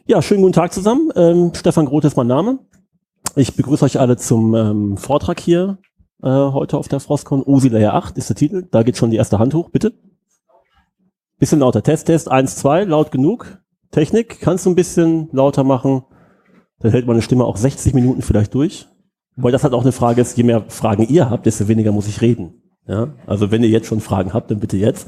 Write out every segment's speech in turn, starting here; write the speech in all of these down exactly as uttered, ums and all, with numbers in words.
Ja, schönen guten Tag zusammen. Ähm, Stefan Groth ist mein Name. Ich begrüße euch alle zum ähm, Vortrag hier äh, heute auf der Frostcon. O S I Layer acht ist der Titel. Da geht schon die erste Hand hoch, bitte. Bisschen lauter. Test, Test, eins, zwei, laut genug. Technik, kannst du ein bisschen lauter machen? Dann hält meine Stimme auch sechzig Minuten vielleicht durch. Weil das halt auch eine Frage ist, je mehr Fragen ihr habt, desto weniger muss ich reden. Ja? Also wenn ihr jetzt schon Fragen habt, dann bitte jetzt.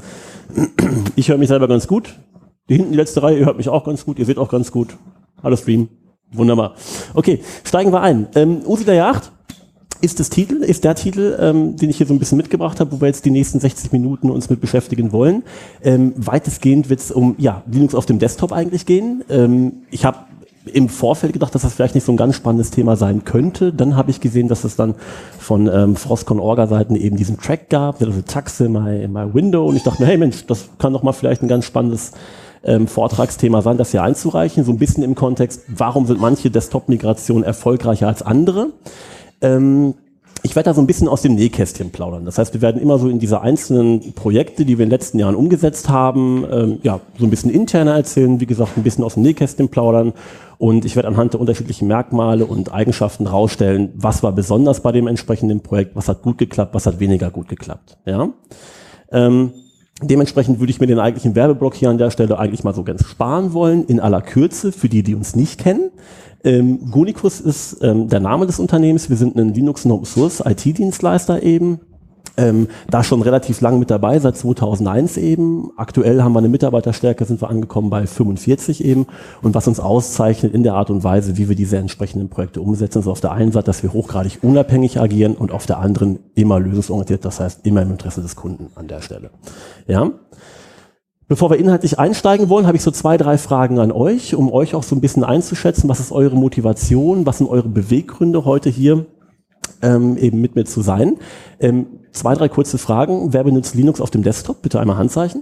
Ich höre mich selber ganz gut. Die hinten, die letzte Reihe, ihr hört mich auch ganz gut, ihr seht auch ganz gut. Alles Stream. Wunderbar. Okay, steigen wir ein. Ähm, O S I Layer acht ist das Titel, ist der Titel, ähm, den ich hier so ein bisschen mitgebracht habe, wo wir jetzt die nächsten sechzig Minuten uns mit beschäftigen wollen. Ähm, weitestgehend wird es um ja, Linux auf dem Desktop eigentlich gehen. Ähm, ich habe im Vorfeld gedacht, dass das vielleicht nicht so ein ganz spannendes Thema sein könnte. Dann habe ich gesehen, dass es dann von ähm, Frostcon-Orga-Seiten eben diesen Track gab, also Taxe my, my Window. Und ich dachte mir, hey Mensch, das kann doch mal vielleicht ein ganz spannendes ähm, Vortragsthema sein, das hier einzureichen. So ein bisschen im Kontext, warum sind manche Desktop-Migrationen erfolgreicher als andere? Ähm, Ich werde da so ein bisschen aus dem Nähkästchen plaudern. Das heißt, wir werden immer so in diese einzelnen Projekte, die wir in den letzten Jahren umgesetzt haben, ähm, ja, so ein bisschen interner erzählen, wie gesagt, ein bisschen aus dem Nähkästchen plaudern. Und ich werde anhand der unterschiedlichen Merkmale und Eigenschaften rausstellen, was war besonders bei dem entsprechenden Projekt, was hat gut geklappt, was hat weniger gut geklappt. Ja? Ähm, dementsprechend würde ich mir den eigentlichen Werbeblock hier an der Stelle eigentlich mal so ganz sparen wollen, in aller Kürze, für die, die uns nicht kennen. Ähm, Gonicus ist ähm, der Name des Unternehmens. Wir sind ein Linux und Open Source I T-Dienstleister eben. Ähm, da schon relativ lang mit dabei, seit zweitausendeins eben. Aktuell haben wir eine Mitarbeiterstärke, sind wir angekommen bei fünfundvierzig eben. Und was uns auszeichnet in der Art und Weise, wie wir diese entsprechenden Projekte umsetzen, ist auf der einen Seite, dass wir hochgradig unabhängig agieren und auf der anderen immer lösungsorientiert, das heißt immer im Interesse des Kunden an der Stelle. Ja. Bevor wir inhaltlich einsteigen wollen, habe ich so zwei, drei Fragen an euch, um euch auch so ein bisschen einzuschätzen, was ist eure Motivation, was sind eure Beweggründe, heute hier ähm, eben mit mir zu sein. Ähm, zwei, drei kurze Fragen. Wer benutzt Linux auf dem Desktop? Bitte einmal Handzeichen.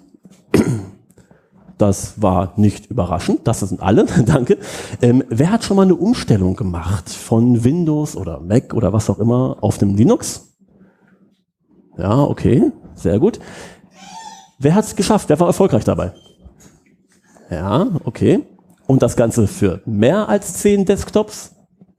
Das war nicht überraschend, das sind alle, danke. Ähm, wer hat schon mal eine Umstellung gemacht von Windows oder Mac oder was auch immer auf dem Linux? Ja, okay, sehr gut. Wer hat es geschafft? Wer war erfolgreich dabei? Ja, okay. Und das Ganze für mehr als zehn Desktops?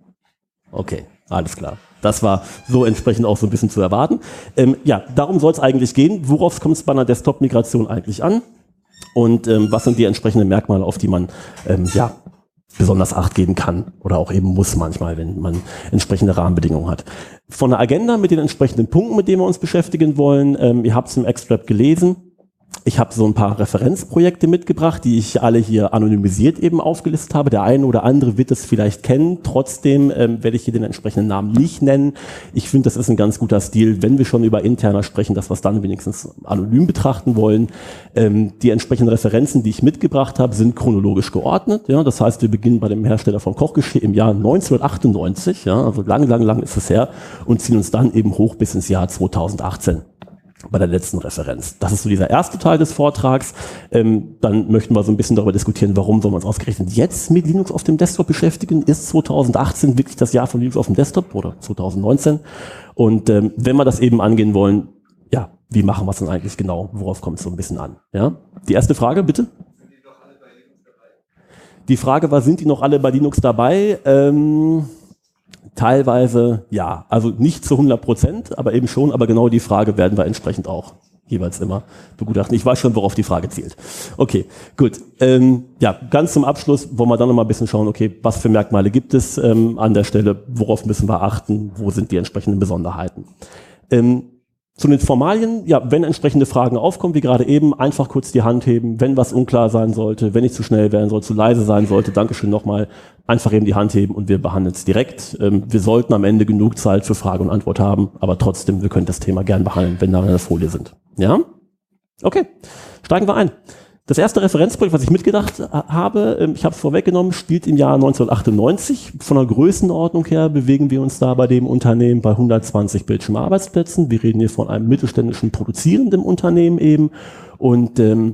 Okay, alles klar. Das war so entsprechend auch so ein bisschen zu erwarten. Ähm, ja, darum soll es eigentlich gehen. Worauf kommt es bei einer Desktop-Migration eigentlich an? Und ähm, was sind die entsprechenden Merkmale, auf die man ähm, ja, besonders Acht geben kann oder auch eben muss manchmal, wenn man entsprechende Rahmenbedingungen hat. Von der Agenda mit den entsprechenden Punkten, mit denen wir uns beschäftigen wollen, ähm, ihr habt es im Extrap gelesen. Ich habe so ein paar Referenzprojekte mitgebracht, die ich alle hier anonymisiert eben aufgelistet habe. Der eine oder andere wird es vielleicht kennen. Trotzdem ähm, werde ich hier den entsprechenden Namen nicht nennen. Ich finde, das ist ein ganz guter Stil, wenn wir schon über interner sprechen, dass wir es dann wenigstens anonym betrachten wollen. Ähm, die entsprechenden Referenzen, die ich mitgebracht habe, sind chronologisch geordnet. Ja, das heißt, wir beginnen bei dem Hersteller von Kochgeschirr im Jahr neunzehnhundertachtundneunzig. Ja, also lang, lang, lang ist es her und ziehen uns dann eben hoch bis ins Jahr zweitausendachtzehn. Bei der letzten Referenz. Das ist so dieser erste Teil des Vortrags. Ähm, dann möchten wir so ein bisschen darüber diskutieren, warum soll man uns ausgerechnet jetzt mit Linux auf dem Desktop beschäftigen? Ist zweitausendachtzehn wirklich das Jahr von Linux auf dem Desktop oder zweitausendneunzehn? Und ähm, wenn wir das eben angehen wollen, ja, wie machen wir es denn eigentlich genau? Worauf kommt es so ein bisschen an? Ja? Die erste Frage, bitte? Sind die noch alle bei Linux dabei? Die Frage war, sind die noch alle bei Linux dabei? Ähm, Teilweise ja, also nicht zu hundert Prozent, aber eben schon, aber genau die Frage werden wir entsprechend auch jeweils immer begutachten. Ich weiß schon, worauf die Frage zielt. Okay, gut. Ähm, ja, ganz zum Abschluss wollen wir dann noch mal ein bisschen schauen, okay, was für Merkmale gibt es ähm, an der Stelle, worauf müssen wir achten, wo sind die entsprechenden Besonderheiten. Ähm, Zu den Formalien, ja, wenn entsprechende Fragen aufkommen, wie gerade eben, einfach kurz die Hand heben, wenn was unklar sein sollte, wenn ich zu schnell werden soll, zu leise sein sollte, Dankeschön nochmal, einfach eben die Hand heben und wir behandeln es direkt. Ähm, wir sollten am Ende genug Zeit für Frage und Antwort haben, aber trotzdem, wir können das Thema gern behandeln, wenn wir in der Folie sind. Ja? Okay, steigen wir ein. Das erste Referenzprojekt, was ich mitgedacht habe, ich habe es vorweggenommen, spielt im Jahr neunzehnhundertachtundneunzig. Von der Größenordnung her bewegen wir uns da bei dem Unternehmen bei hundertzwanzig Bildschirmarbeitsplätzen. Wir reden hier von einem mittelständischen produzierenden Unternehmen eben. Und ähm,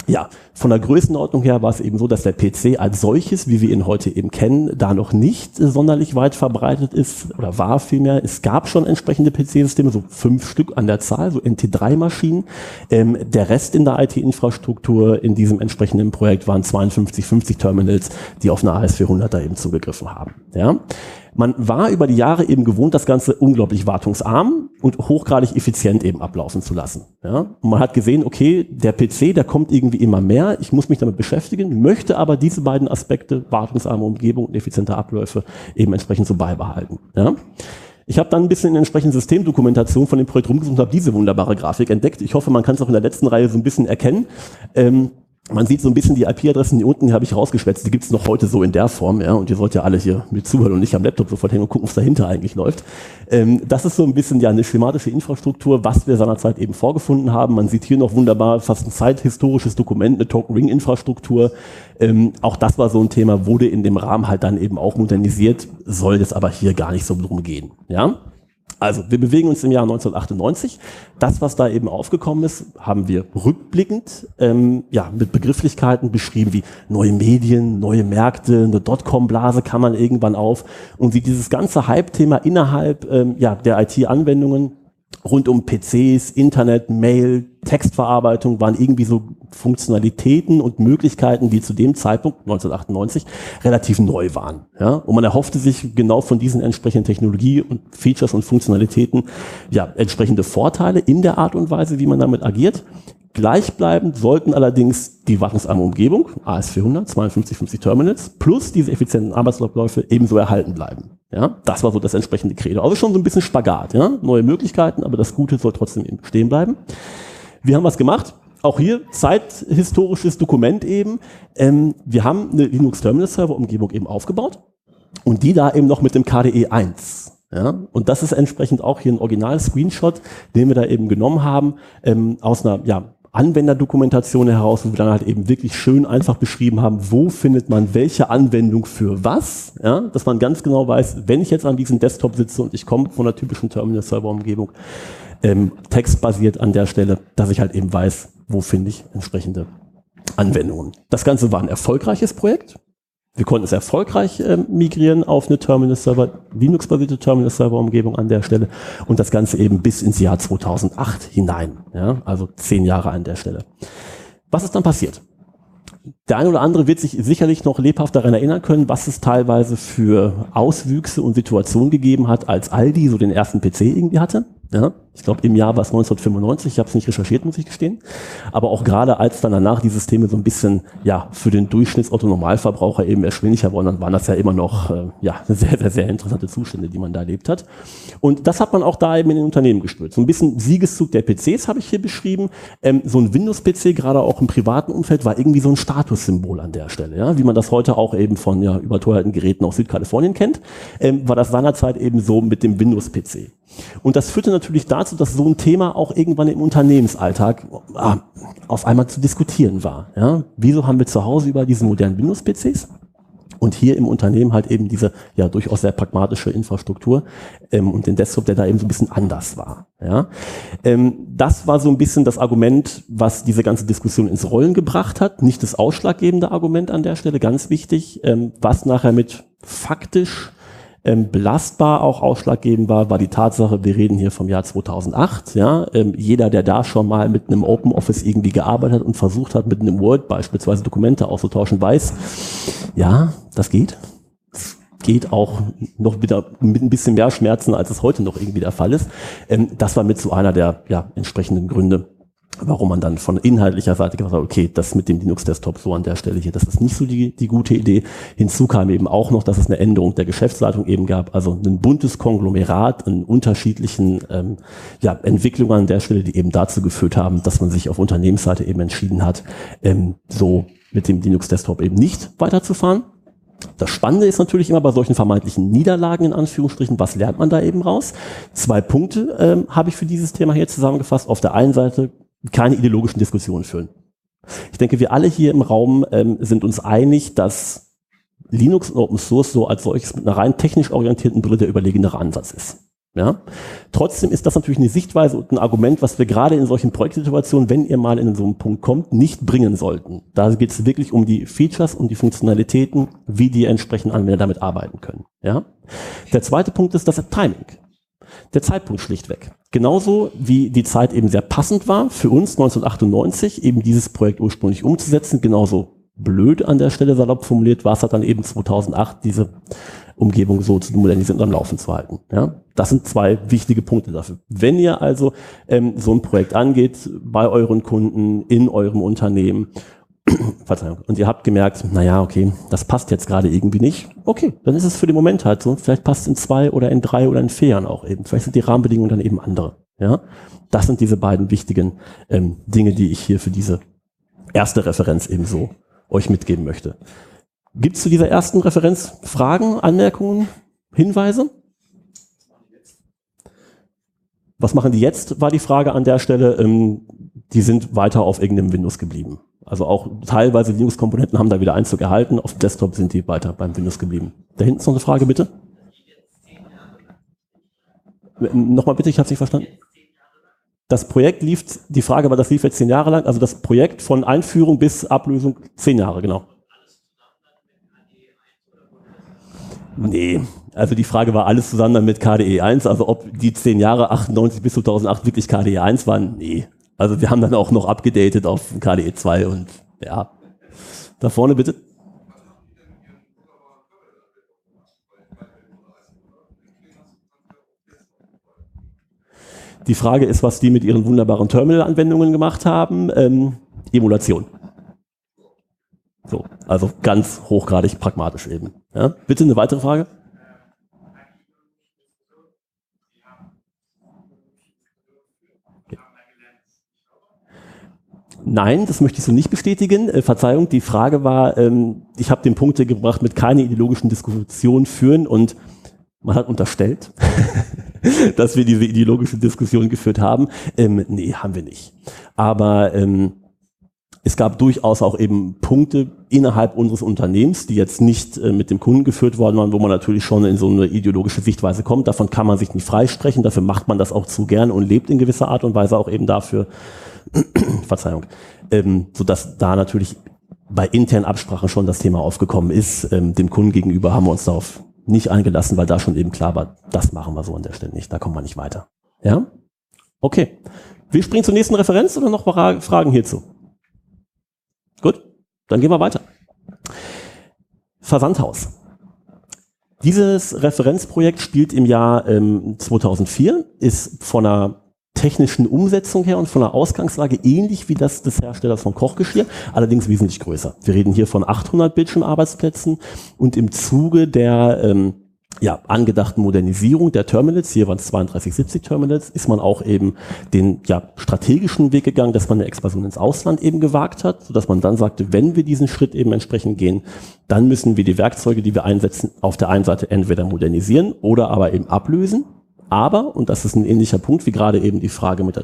Ja, von der Größenordnung her war es eben so, dass der P C als solches, wie wir ihn heute eben kennen, da noch nicht sonderlich weit verbreitet ist oder war vielmehr. Es gab schon entsprechende P C-Systeme, so fünf Stück an der Zahl, so N T drei Maschinen. Ähm, der Rest in der I T-Infrastruktur in diesem entsprechenden Projekt waren zweiundfünfzig fünfzig Terminals, die auf eine A S vierhunderter eben zugegriffen haben. Ja. Man war über die Jahre eben gewohnt, das Ganze unglaublich wartungsarm und hochgradig effizient eben ablaufen zu lassen. Ja? Und man hat gesehen, okay, der P C, der kommt irgendwie immer mehr, ich muss mich damit beschäftigen, möchte aber diese beiden Aspekte, wartungsarme Umgebung und effiziente Abläufe, eben entsprechend so beibehalten. Ja? Ich habe dann ein bisschen in entsprechenden Systemdokumentation von dem Projekt rumgesucht und habe diese wunderbare Grafik entdeckt. Ich hoffe, man kann es auch in der letzten Reihe so ein bisschen erkennen. Ähm, Man sieht so ein bisschen die I P-Adressen hier unten, die habe ich rausgeschwätzt, die gibt es noch heute so in der Form, ja, und ihr sollt ja alle hier mit zuhören und nicht am Laptop sofort hängen und gucken, was dahinter eigentlich läuft. Ähm, das ist so ein bisschen ja eine schematische Infrastruktur, was wir seinerzeit eben vorgefunden haben. Man sieht hier noch wunderbar fast ein zeithistorisches Dokument, eine Token-Ring-Infrastruktur. Ähm, auch das war so ein Thema, wurde in dem Rahmen halt dann eben auch modernisiert, soll jetzt aber hier gar nicht so drum gehen, ja. Also, wir bewegen uns im Jahr neunzehnhundertachtundneunzig. Das, was da eben aufgekommen ist, haben wir rückblickend ähm, ja, mit Begrifflichkeiten beschrieben wie neue Medien, neue Märkte, eine Dotcom-Blase kam man irgendwann auf und wie dieses ganze Hype-Thema innerhalb ähm, ja, der I T-Anwendungen rund um P Cs, Internet, Mail, Textverarbeitung waren irgendwie so Funktionalitäten und Möglichkeiten, die zu dem Zeitpunkt, neunzehnhundertachtundneunzig, relativ neu waren. Ja? Und man erhoffte sich genau von diesen entsprechenden Technologie und Features und Funktionalitäten ja, entsprechende Vorteile in der Art und Weise, wie man damit agiert. Gleichbleibend sollten allerdings die wartungsarme Umgebung, A S vierhundert, zweiundfünfzig fünfzig Terminals, plus diese effizienten Arbeitsabläufe ebenso erhalten bleiben. Ja, das war so das entsprechende Credo. Also schon so ein bisschen Spagat, ja, neue Möglichkeiten, aber das Gute soll trotzdem eben stehen bleiben. Wir haben was gemacht. Auch hier zeithistorisches Dokument eben. Ähm, wir haben eine Linux-Terminal-Server-Umgebung eben aufgebaut und die da eben noch mit dem K D E eins. Ja, und das ist entsprechend auch hier ein Original-Screenshot, den wir da eben genommen haben, ähm, aus einer ja, Anwenderdokumentation heraus, wo wir dann halt eben wirklich schön einfach beschrieben haben, wo findet man welche Anwendung für was, ja, dass man ganz genau weiß, wenn ich jetzt an diesem Desktop sitze und ich komme von einer typischen Terminal-Server-Umgebung, ähm, textbasiert an der Stelle, dass ich halt eben weiß, wo finde ich entsprechende Anwendungen. Das Ganze war ein erfolgreiches Projekt. Wir konnten es erfolgreich äh, migrieren auf eine Terminal-Server, Linux-basierte Terminal-Server-Umgebung an der Stelle und das Ganze eben bis ins Jahr zweitausendacht hinein. Ja, also zehn Jahre an der Stelle. Was ist dann passiert? Der eine oder andere wird sich sicherlich noch lebhaft daran erinnern können, was es teilweise für Auswüchse und Situationen gegeben hat, als Aldi so den ersten P C irgendwie hatte. Ja, ich glaube, im Jahr war es neunzehnhundertfünfundneunzig, ich habe es nicht recherchiert, muss ich gestehen. Aber auch gerade als dann danach die Systeme so ein bisschen ja für den Durchschnitts-Otto-Normalverbraucher eben erschwinglicher wurden, dann waren das ja immer noch äh, ja sehr, sehr, sehr interessante Zustände, die man da erlebt hat. Und das hat man auch da eben in den Unternehmen gespürt. So ein bisschen Siegeszug der P Cs habe ich hier beschrieben. Ähm, so ein Windows-P C, gerade auch im privaten Umfeld, war irgendwie so ein Statussymbol an der Stelle. Ja? Wie man das heute auch eben von ja, überteuerten Geräten aus Südkalifornien kennt, ähm, war das seinerzeit eben so mit dem Windows-P C. Und das führte natürlich dazu, dass so ein Thema auch irgendwann im Unternehmensalltag ah, auf einmal zu diskutieren war. Ja? Wieso haben wir zu Hause über diese modernen Windows-P Cs und hier im Unternehmen halt eben diese ja durchaus sehr pragmatische Infrastruktur ähm, und den Desktop, der da eben so ein bisschen anders war. Ja? Ähm, das war so ein bisschen das Argument, was diese ganze Diskussion ins Rollen gebracht hat. Nicht das ausschlaggebende Argument an der Stelle, ganz wichtig, ähm, was nachher mit faktisch Ähm, belastbar auch ausschlaggebend war, war die Tatsache, wir reden hier vom Jahr zweitausendacht, ja, ähm, jeder, der da schon mal mit einem Open Office irgendwie gearbeitet hat und versucht hat, mit einem Word beispielsweise Dokumente auszutauschen, weiß, ja, das geht. Das geht auch noch wieder mit ein bisschen mehr Schmerzen, als es heute noch irgendwie der Fall ist. Ähm, das war mit so einer der ja, entsprechenden Gründe, warum man dann von inhaltlicher Seite gesagt hat, okay, das mit dem Linux-Desktop so an der Stelle hier, das ist nicht so die, die gute Idee. Hinzu kam eben auch noch, dass es eine Änderung der Geschäftsleitung eben gab, also ein buntes Konglomerat an unterschiedlichen ähm, ja, Entwicklungen an der Stelle, die eben dazu geführt haben, dass man sich auf Unternehmensseite eben entschieden hat, ähm, so mit dem Linux-Desktop eben nicht weiterzufahren. Das Spannende ist natürlich immer bei solchen vermeintlichen Niederlagen in Anführungsstrichen, was lernt man da eben raus? Zwei Punkte ähm, habe ich für dieses Thema hier zusammengefasst. Auf der einen Seite keine ideologischen Diskussionen führen. Ich denke, wir alle hier im Raum ähm, sind uns einig, dass Linux und Open Source so als solches mit einer rein technisch orientierten Brille der überlegenere Ansatz ist. Ja? Trotzdem ist das natürlich eine Sichtweise und ein Argument, was wir gerade in solchen Projektsituationen, wenn ihr mal in so einen Punkt kommt, nicht bringen sollten. Da geht es wirklich um die Features und die Funktionalitäten, wie die entsprechenden Anwender damit arbeiten können. Ja? Der zweite Punkt ist das Timing. Der Zeitpunkt schlichtweg. Genauso wie die Zeit eben sehr passend war, für uns neunzehnhundertachtundneunzig eben dieses Projekt ursprünglich umzusetzen, genauso blöd an der Stelle salopp formuliert, war es halt dann eben zweitausendacht, diese Umgebung so zu modernisieren und am Laufen zu halten. Ja? Das sind zwei wichtige Punkte dafür. Wenn ihr also ähm, so ein Projekt angeht, bei euren Kunden, in eurem Unternehmen, Verzeihung, und ihr habt gemerkt, naja, okay, das passt jetzt gerade irgendwie nicht, okay, dann ist es für den Moment halt so. Vielleicht passt es in zwei oder in drei oder in vier Jahren auch eben. Vielleicht sind die Rahmenbedingungen dann eben andere. Ja? Das sind diese beiden wichtigen ähm, Dinge, die ich hier für diese erste Referenz eben so euch mitgeben möchte. Gibt es zu dieser ersten Referenz Fragen, Anmerkungen, Hinweise? Was machen die jetzt, war die Frage an der Stelle. Ähm, die sind weiter auf irgendeinem Windows geblieben. Also auch teilweise Linux-Komponenten haben da wieder Einzug erhalten. Auf dem Desktop sind die weiter beim Windows geblieben. Da hinten ist noch eine Frage, bitte. Nochmal bitte, ich habe es nicht verstanden. Das Projekt lief, die Frage war, das lief jetzt zehn Jahre lang, also das Projekt von Einführung bis Ablösung zehn Jahre, genau. Nee, also die Frage war alles zusammen dann mit K D E eins, also ob die zehn Jahre achtundneunzig bis zweitausendacht wirklich K D E eins waren, nee. Also wir haben dann auch noch abgedatet auf K D E zwei und ja. Da vorne bitte. Die Frage ist, was die mit ihren wunderbaren Terminal-Anwendungen gemacht haben. Ähm, Emulation. So, also ganz hochgradig pragmatisch eben. Ja, bitte eine weitere Frage? Okay. Nein, das möchte ich so nicht bestätigen. Äh, Verzeihung, die Frage war, ähm, ich habe den Punkt gebracht, mit keine ideologischen Diskussionen führen und man hat unterstellt, dass wir diese ideologische Diskussion geführt haben. Ähm, nee, haben wir nicht. Aber ähm, es gab durchaus auch eben Punkte innerhalb unseres Unternehmens, die jetzt nicht äh, mit dem Kunden geführt worden waren, wo man natürlich schon in so eine ideologische Sichtweise kommt. Davon kann man sich nicht freisprechen, dafür macht man das auch zu gern und lebt in gewisser Art und Weise auch eben dafür, Verzeihung, ähm, sodass da natürlich bei internen Absprachen schon das Thema aufgekommen ist. Ähm, dem Kunden gegenüber haben wir uns darauf nicht eingelassen, weil da schon eben klar war, das machen wir so an der Stelle nicht, da kommen wir nicht weiter. Ja? Okay. Wir springen zur nächsten Referenz oder noch Fragen hierzu? Gut, dann gehen wir weiter. Versandhaus. Dieses Referenzprojekt spielt im Jahr ähm, zweitausendvier, ist von einer technischen Umsetzung her und von der Ausgangslage ähnlich wie das des Herstellers von Kochgeschirr, allerdings wesentlich größer. Wir reden hier von achthundert Bildschirmarbeitsplätzen und im Zuge der ähm, ja, angedachten Modernisierung der Terminals, hier waren es zweiunddreißig siebzig Terminals, ist man auch eben den ja, strategischen Weg gegangen, dass man eine Expansion ins Ausland eben gewagt hat, sodass man dann sagte, wenn wir diesen Schritt eben entsprechend gehen, dann müssen wir die Werkzeuge, die wir einsetzen, auf der einen Seite entweder modernisieren oder aber eben ablösen. Aber, und das ist ein ähnlicher Punkt wie gerade eben die Frage mit der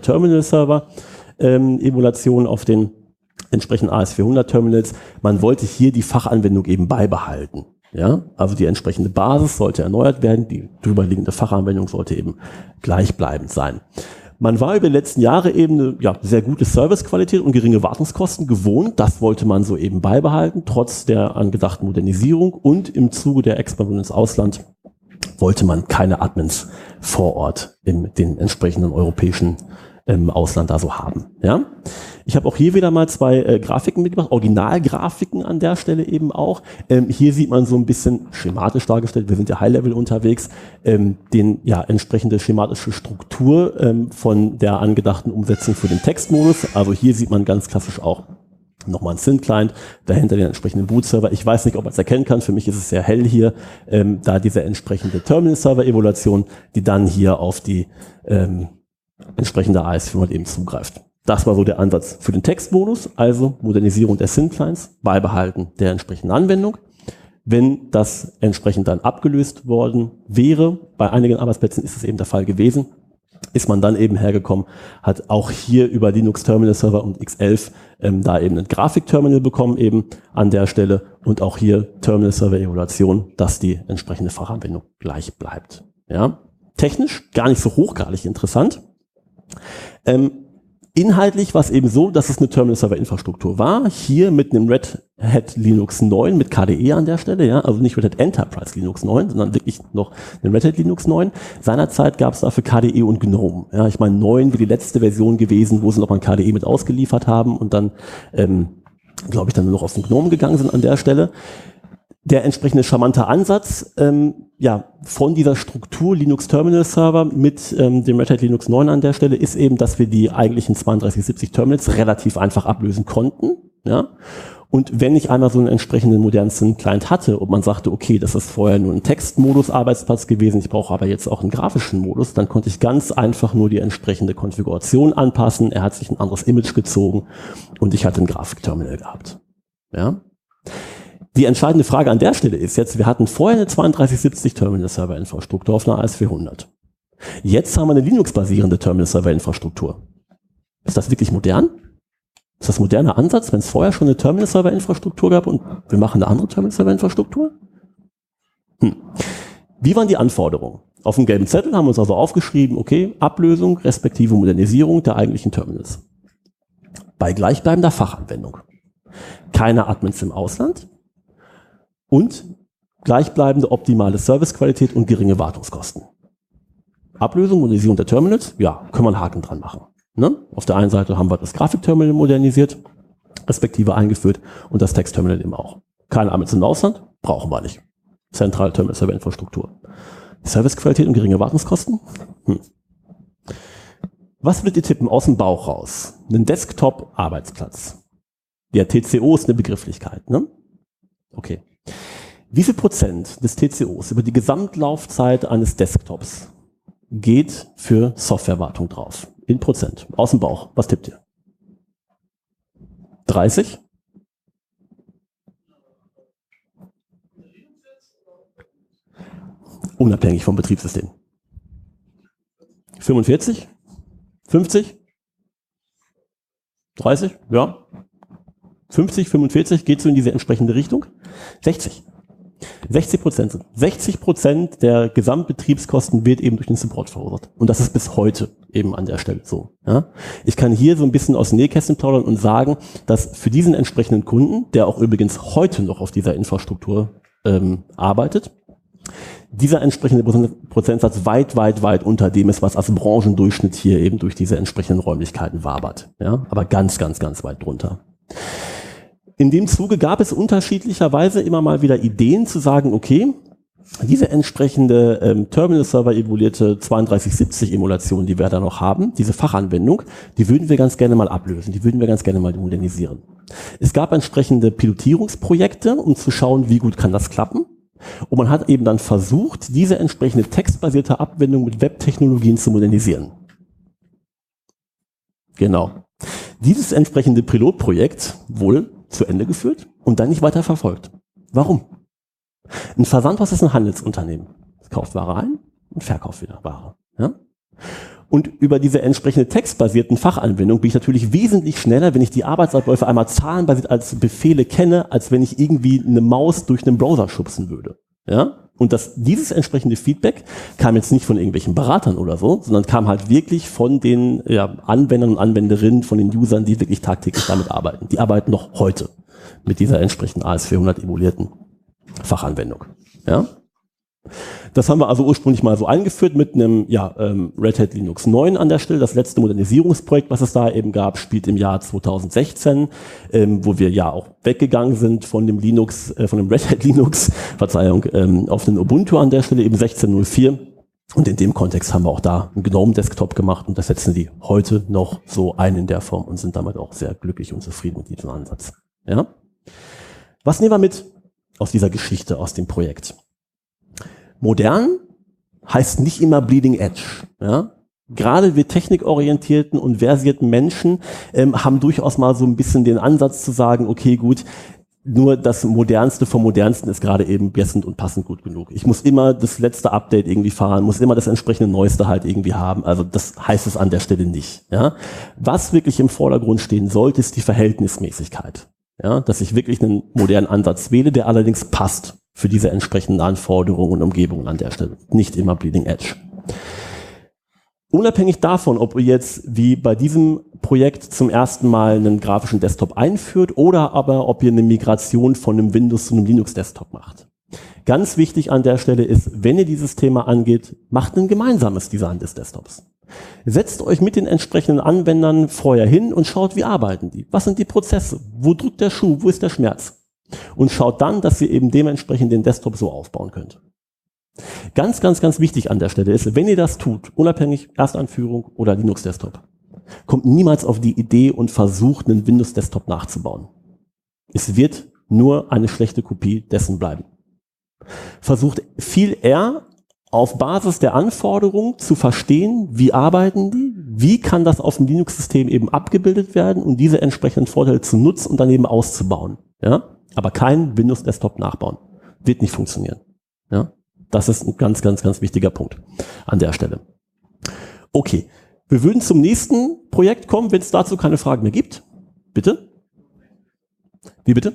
Terminal-Server-Emulation ähm, auf den entsprechenden A S vierhundert Terminals, man wollte hier die Fachanwendung eben beibehalten. Ja, also die entsprechende Basis sollte erneuert werden, die drüberliegende Fachanwendung sollte eben gleichbleibend sein. Man war über die letzten Jahre eben eine ja, sehr gute Servicequalität und geringe Wartungskosten gewohnt. Das wollte man so eben beibehalten, trotz der angedachten Modernisierung, und im Zuge der Expansion ins Ausland wollte man keine Admins vor Ort in den entsprechenden europäischen ähm, Ausland da so haben. Ja? Ich habe auch hier wieder mal zwei äh, Grafiken mitgebracht, Originalgrafiken an der Stelle eben auch. Ähm, hier sieht man so ein bisschen schematisch dargestellt, wir sind ja High-Level unterwegs, ähm, den ja entsprechende schematische Struktur ähm, von der angedachten Umsetzung für den Textmodus. Also hier sieht man ganz klassisch auch nochmal ein Syn-Client, dahinter den entsprechenden Boot-Server. Ich weiß nicht, ob man es erkennen kann, für mich ist es sehr hell hier, ähm, da diese entsprechende Terminal-Server-Evaluation, die dann hier auf die ähm, entsprechende A S vierhundert eben zugreift. Das war so der Ansatz für den Textmodus, also Modernisierung der Syn-Clients, Beibehalten der entsprechenden Anwendung. Wenn das entsprechend dann abgelöst worden wäre, bei einigen Arbeitsplätzen ist es eben der Fall gewesen, ist man dann eben hergekommen, hat auch hier über Linux Terminal Server und X elf ähm, da eben ein Grafikterminal bekommen eben an der Stelle und auch hier Terminal Server Evaluation, dass die entsprechende Fachanwendung gleich bleibt. Ja, technisch gar nicht so hochgradig interessant. Ähm, inhaltlich war es eben so, dass es eine Terminal-Server-Infrastruktur war, hier mit einem Red Hat Linux neun mit K D E an der Stelle, ja, also nicht Red Hat Enterprise Linux neun, sondern wirklich noch einen Red Hat Linux neun. Seinerzeit gab es dafür K D E und GNOME. Ja, ich meine, neun wäre die letzte Version gewesen, wo sie noch mal ein K D E mit ausgeliefert haben und dann, ähm, glaube ich, dann nur noch auf den GNOME gegangen sind an der Stelle. Der entsprechende charmante Ansatz ähm, ja, von dieser Struktur Linux Terminal Server mit ähm, dem Red Hat Linux neun an der Stelle ist eben, dass wir die eigentlichen zweiunddreißig siebzig Terminals relativ einfach ablösen konnten. Ja? Und wenn ich einmal so einen entsprechenden modernsten Client hatte und man sagte, okay, das ist vorher nur ein Textmodus-Arbeitsplatz gewesen, ich brauche aber jetzt auch einen grafischen Modus, dann konnte ich ganz einfach nur die entsprechende Konfiguration anpassen. Er hat sich ein anderes Image gezogen und ich hatte ein Grafikterminal gehabt. Ja? Die entscheidende Frage an der Stelle ist jetzt, wir hatten vorher eine zweiunddreißig siebzig Terminal-Server-Infrastruktur auf einer A S vierhundert. Jetzt haben wir eine Linux-basierende Terminal-Server-Infrastruktur. Ist das wirklich modern? Ist das ein moderner Ansatz, wenn es vorher schon eine Terminal-Server-Infrastruktur gab und wir machen eine andere Terminal-Server-Infrastruktur? Hm. Wie waren die Anforderungen? Auf dem gelben Zettel haben wir uns also aufgeschrieben, okay, Ablösung respektive Modernisierung der eigentlichen Terminals. Bei gleichbleibender Fachanwendung. Keine Admins im Ausland. Und gleichbleibende optimale Servicequalität und geringe Wartungskosten. Ablösung, Modernisierung der Terminals, ja, können wir einen Haken dran machen. Ne? Auf der einen Seite haben wir das Grafikterminal modernisiert, respektive eingeführt und das Textterminal eben auch. Keine Admins im Ausland, brauchen wir nicht. Zentrale Terminal-Server-Infrastruktur. Servicequalität und geringe Wartungskosten? Hm. Was würdet ihr tippen aus dem Bauch raus? Ein Desktop-Arbeitsplatz. Der T C O ist eine Begrifflichkeit, ne? Okay. Wie viel Prozent des T C Os über die Gesamtlaufzeit eines Desktops geht für Softwarewartung drauf? In Prozent. Aus dem Bauch. Was tippt ihr? dreißig? Unabhängig vom Betriebssystem. fünfundvierzig? fünfzig? dreißig? Ja. fünfzig, fünfundvierzig, geht so in diese entsprechende Richtung. sechzig. sechzig Prozent sind. sechzig Prozent der Gesamtbetriebskosten wird eben durch den Support verursacht. Und das ist bis heute eben an der Stelle so. Ja? Ich kann hier so ein bisschen aus dem Nähkästchen plaudern und sagen, dass für diesen entsprechenden Kunden, der auch übrigens heute noch auf dieser Infrastruktur ähm, arbeitet, dieser entsprechende Prozentsatz weit, weit, weit unter dem ist, was als Branchendurchschnitt hier eben durch diese entsprechenden Räumlichkeiten wabert. Ja? Aber ganz, ganz, ganz weit drunter. In dem Zuge gab es unterschiedlicherweise immer mal wieder Ideen zu sagen, okay, diese entsprechende ähm, Terminal-Server-emulierte zweiunddreißig siebzig Emulation, die wir da noch haben, diese Fachanwendung, die würden wir ganz gerne mal ablösen, die würden wir ganz gerne mal modernisieren. Es gab entsprechende Pilotierungsprojekte, um zu schauen, wie gut kann das klappen. Und man hat eben dann versucht, diese entsprechende textbasierte Abwendung mit Web-Technologien zu modernisieren. Genau. Dieses entsprechende Pilotprojekt wohl zu Ende geführt und dann nicht weiter verfolgt. Warum? Ein Versandhaus ist ein Handelsunternehmen. Es kauft Ware ein und verkauft wieder Ware. Ja? Und über diese entsprechende textbasierten Fachanwendung bin ich natürlich wesentlich schneller, wenn ich die Arbeitsabläufe einmal zahlenbasiert als Befehle kenne, als wenn ich irgendwie eine Maus durch einen Browser schubsen würde. Ja? Und das, dieses entsprechende Feedback kam jetzt nicht von irgendwelchen Beratern oder so, sondern kam halt wirklich von den ja, Anwendern und Anwenderinnen, von den Usern, die wirklich tagtäglich damit arbeiten. Die arbeiten noch heute mit dieser entsprechenden A S vierhundert emulierten Fachanwendung. Ja? Das haben wir also ursprünglich mal so eingeführt mit einem ja, ähm, Red Hat Linux neun an der Stelle. Das letzte Modernisierungsprojekt, was es da eben gab, spielt im Jahr zweitausendsechzehn, ähm, wo wir ja auch weggegangen sind von dem Linux, äh, von dem Red Hat Linux, Verzeihung, ähm, auf den Ubuntu an der Stelle, eben sechzehn Punkt null vier. Und in dem Kontext haben wir auch da einen GNOME Desktop gemacht und das setzen die heute noch so ein in der Form und sind damit auch sehr glücklich und zufrieden mit diesem Ansatz. Ja? Was nehmen wir mit aus dieser Geschichte, aus dem Projekt? Modern heißt nicht immer Bleeding Edge. Ja? Gerade wir technikorientierten und versierten Menschen ähm, haben durchaus mal so ein bisschen den Ansatz zu sagen, okay, gut, nur das Modernste vom Modernsten ist gerade eben passend und passend gut genug. Ich muss immer das letzte Update irgendwie fahren, muss immer das entsprechende Neueste halt irgendwie haben. Also das heißt es an der Stelle nicht. Ja? Was wirklich im Vordergrund stehen sollte, ist die Verhältnismäßigkeit. Ja? Dass ich wirklich einen modernen Ansatz wähle, der allerdings passt für diese entsprechenden Anforderungen und Umgebungen an der Stelle. Nicht immer Bleeding Edge. Unabhängig davon, ob ihr jetzt wie bei diesem Projekt zum ersten Mal einen grafischen Desktop einführt oder aber ob ihr eine Migration von einem Windows zu einem Linux-Desktop macht. Ganz wichtig an der Stelle ist, wenn ihr dieses Thema angeht, macht ein gemeinsames Design des Desktops. Setzt euch mit den entsprechenden Anwendern vorher hin und schaut, wie arbeiten die? Was sind die Prozesse? Wo drückt der Schuh? Wo ist der Schmerz? Und schaut dann, dass ihr eben dementsprechend den Desktop so aufbauen könnt. Ganz, ganz, ganz wichtig an der Stelle ist, wenn ihr das tut, unabhängig Erstanführung oder Linux-Desktop, kommt niemals auf die Idee und versucht, einen Windows-Desktop nachzubauen. Es wird nur eine schlechte Kopie dessen bleiben. Versucht viel eher auf Basis der Anforderungen zu verstehen, wie arbeiten die, wie kann das auf dem Linux-System eben abgebildet werden und diese entsprechenden Vorteile zu nutzen und dann eben auszubauen. Ja? Aber kein Windows-Desktop nachbauen. Wird nicht funktionieren. Ja? Das ist ein ganz, ganz, ganz wichtiger Punkt an der Stelle. Okay, wir würden zum nächsten Projekt kommen, wenn es dazu keine Fragen mehr gibt. Bitte? Wie bitte?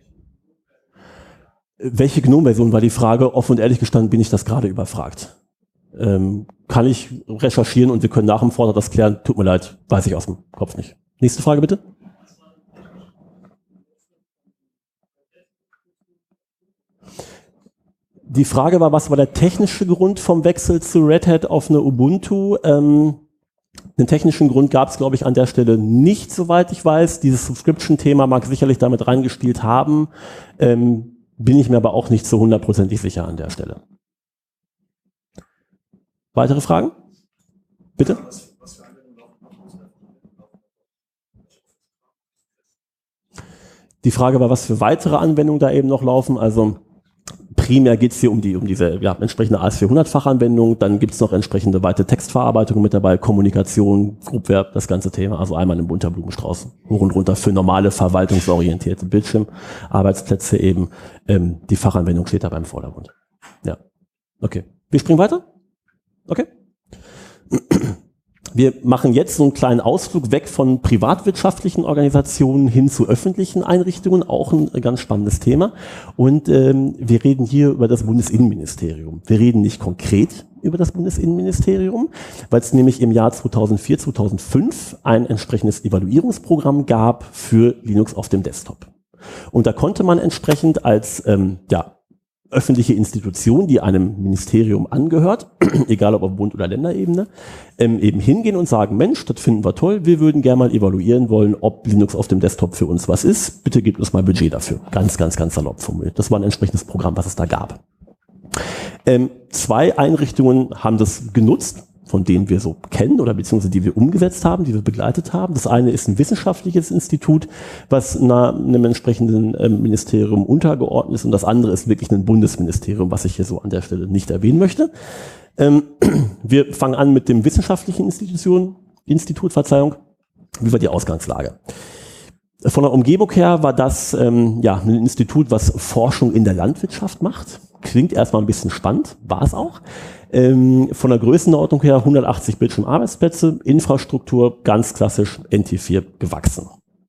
Welche GNOME-Version war die Frage? Offen und ehrlich gestanden bin ich das gerade überfragt. Ähm, kann ich recherchieren und wir können nach dem Vortrag das klären? Tut mir leid, weiß ich aus dem Kopf nicht. Nächste Frage bitte. Die Frage war, was war der technische Grund vom Wechsel zu Red Hat auf eine Ubuntu? Ähm, den technischen Grund gab es, glaube ich, an der Stelle nicht, soweit ich weiß. Dieses Subscription-Thema mag sicherlich damit reingespielt haben. Ähm, bin ich mir aber auch nicht so hundertprozentig sicher an der Stelle. Weitere Fragen? Bitte? Die Frage war, was für weitere Anwendungen da eben noch laufen. Also primär geht es hier um die um diese ja, entsprechende A S vierhundert-Fachanwendung. Dann gibt es noch entsprechende weite Textverarbeitung mit dabei, Kommunikation, Groupware, das ganze Thema. Also einmal ein bunter Blumenstrauß. Hoch und runter für normale verwaltungsorientierte Bildschirmarbeitsplätze eben. Ähm, die Fachanwendung steht dabei im Vordergrund. Ja, okay. Wir springen weiter? Okay. Wir machen jetzt so einen kleinen Ausflug weg von privatwirtschaftlichen Organisationen hin zu öffentlichen Einrichtungen, auch ein ganz spannendes Thema. Und ähm, wir reden hier über das Bundesinnenministerium. Wir reden nicht konkret über das Bundesinnenministerium, weil es nämlich im Jahr zweitausendvier, zweitausendfünf ein entsprechendes Evaluierungsprogramm gab für Linux auf dem Desktop. Und da konnte man entsprechend als ähm, ja, öffentliche Institution, die einem Ministerium angehört, egal ob auf Bund- oder Länderebene, ähm, eben hingehen und sagen, Mensch, das finden wir toll, wir würden gerne mal evaluieren wollen, ob Linux auf dem Desktop für uns was ist. Bitte gebt uns mal Budget dafür. Ganz, ganz, ganz salopp formuliert. Das war ein entsprechendes Programm, was es da gab. Ähm, zwei Einrichtungen haben das genutzt, von denen wir so kennen oder beziehungsweise die wir umgesetzt haben, die wir begleitet haben. Das eine ist ein wissenschaftliches Institut, was einer, einem entsprechenden äh, Ministerium untergeordnet ist, und das andere ist wirklich ein Bundesministerium, was ich hier so an der Stelle nicht erwähnen möchte. Ähm, wir fangen an mit dem wissenschaftlichen Institution, Institut, Verzeihung. Wie war die Ausgangslage? Von der Umgebung her war das ähm, ja, ein Institut, was Forschung in der Landwirtschaft macht. Klingt erstmal ein bisschen spannend, war es auch. Ähm, von der Größenordnung her hundertachtzig Bildschirmarbeitsplätze, Infrastruktur ganz klassisch N T vier gewachsen.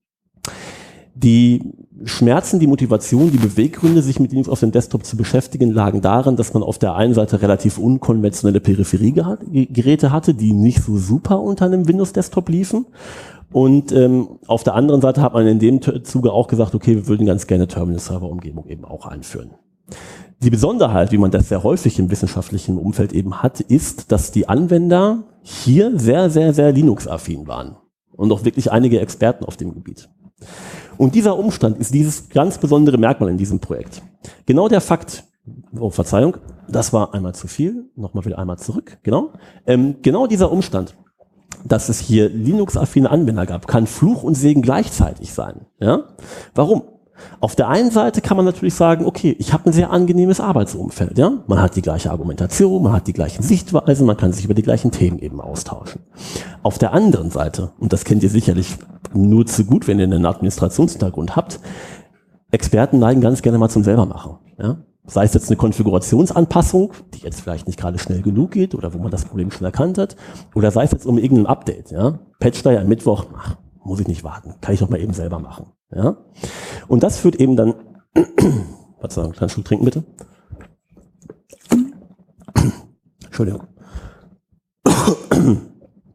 Die Schmerzen, die Motivation, die Beweggründe, sich mit Linux auf dem Desktop zu beschäftigen, lagen darin, dass man auf der einen Seite relativ unkonventionelle Peripheriegeräte hatte, die nicht so super unter einem Windows-Desktop liefen. Und ähm, auf der anderen Seite hat man in dem Zuge auch gesagt, okay, wir würden ganz gerne Terminal-Server-Umgebung eben auch einführen. Die Besonderheit, wie man das sehr häufig im wissenschaftlichen Umfeld eben hat, ist, dass die Anwender hier sehr, sehr, sehr Linux-affin waren. Und auch wirklich einige Experten auf dem Gebiet. Und dieser Umstand ist dieses ganz besondere Merkmal in diesem Projekt. Genau der Fakt, oh Verzeihung, das war einmal zu viel, nochmal wieder einmal zurück, genau. Ähm, genau dieser Umstand, dass es hier Linux-affine Anwender gab, kann Fluch und Segen gleichzeitig sein. Ja? Warum? Auf der einen Seite kann man natürlich sagen, okay, ich habe ein sehr angenehmes Arbeitsumfeld. Ja? Man hat die gleiche Argumentation, man hat die gleichen Sichtweisen, man kann sich über die gleichen Themen eben austauschen. Auf der anderen Seite, und das kennt ihr sicherlich nur zu gut, wenn ihr einen Administrationshintergrund habt, Experten neigen ganz gerne mal zum Selbermachen. Ja? Sei es jetzt eine Konfigurationsanpassung, die jetzt vielleicht nicht gerade schnell genug geht oder wo man das Problem schon erkannt hat, oder sei es jetzt um irgendein Update. Ja? Patch da ja am Mittwoch, ach, muss ich nicht warten, kann ich doch mal eben selber machen. Ja? Und das führt eben dann, was sagen, kleinen Schluck trinken bitte. Entschuldigung.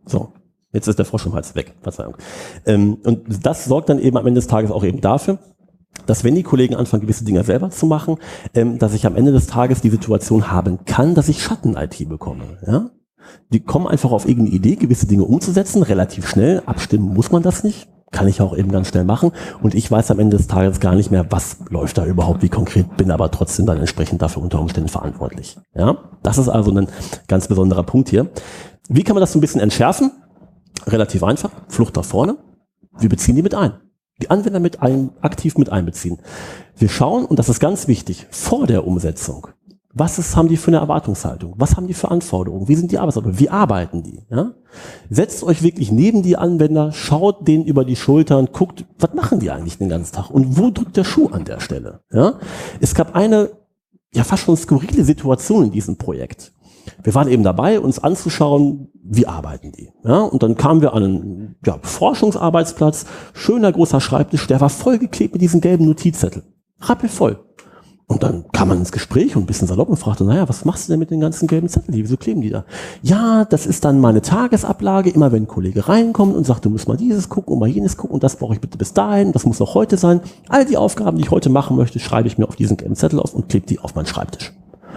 So, jetzt ist der Frosch im Hals weg, Verzeihung. Ähm, und das sorgt dann eben am Ende des Tages auch eben dafür, dass wenn die Kollegen anfangen, gewisse Dinge selber zu machen, ähm, dass ich am Ende des Tages die Situation haben kann, dass ich Schatten-I T bekomme. Ja? Die kommen einfach auf irgendeine Idee, gewisse Dinge umzusetzen, relativ schnell. Abstimmen muss man das nicht. Kann ich auch eben ganz schnell machen. Und ich weiß am Ende des Tages gar nicht mehr, was läuft da überhaupt, wie konkret, bin aber trotzdem dann entsprechend dafür unter Umständen verantwortlich. Ja? Das ist also ein ganz besonderer Punkt hier. Wie kann man das so ein bisschen entschärfen? Relativ einfach. Flucht nach vorne. Wir beziehen die mit ein. Die Anwender mit ein, aktiv mit einbeziehen. Wir schauen, und das ist ganz wichtig, vor der Umsetzung, was ist, haben die für eine Erwartungshaltung? Was haben die für Anforderungen? Wie sind die Arbeitsabläufe? Wie arbeiten die? Ja? Setzt euch wirklich neben die Anwender, schaut denen über die Schultern, guckt, was machen die eigentlich den ganzen Tag? Und wo drückt der Schuh an der Stelle? Ja? Es gab eine, ja fast schon skurrile Situation in diesem Projekt. Wir waren eben dabei, uns anzuschauen, wie arbeiten die. Ja, und dann kamen wir an einen ja, Forschungsarbeitsplatz, schöner großer Schreibtisch, der war vollgeklebt mit diesen gelben Notizzetteln. Rappelvoll. Und dann kam man ins Gespräch und ein bisschen salopp und fragte, naja, was machst du denn mit den ganzen gelben Zetteln? Wieso kleben die da? Ja, das ist dann meine Tagesablage, immer wenn ein Kollege reinkommt und sagt, du musst mal dieses gucken und mal jenes gucken und das brauche ich bitte bis dahin, das muss auch heute sein. All die Aufgaben, die ich heute machen möchte, schreibe ich mir auf diesen gelben Zettel auf und klebe die auf meinen Schreibtisch.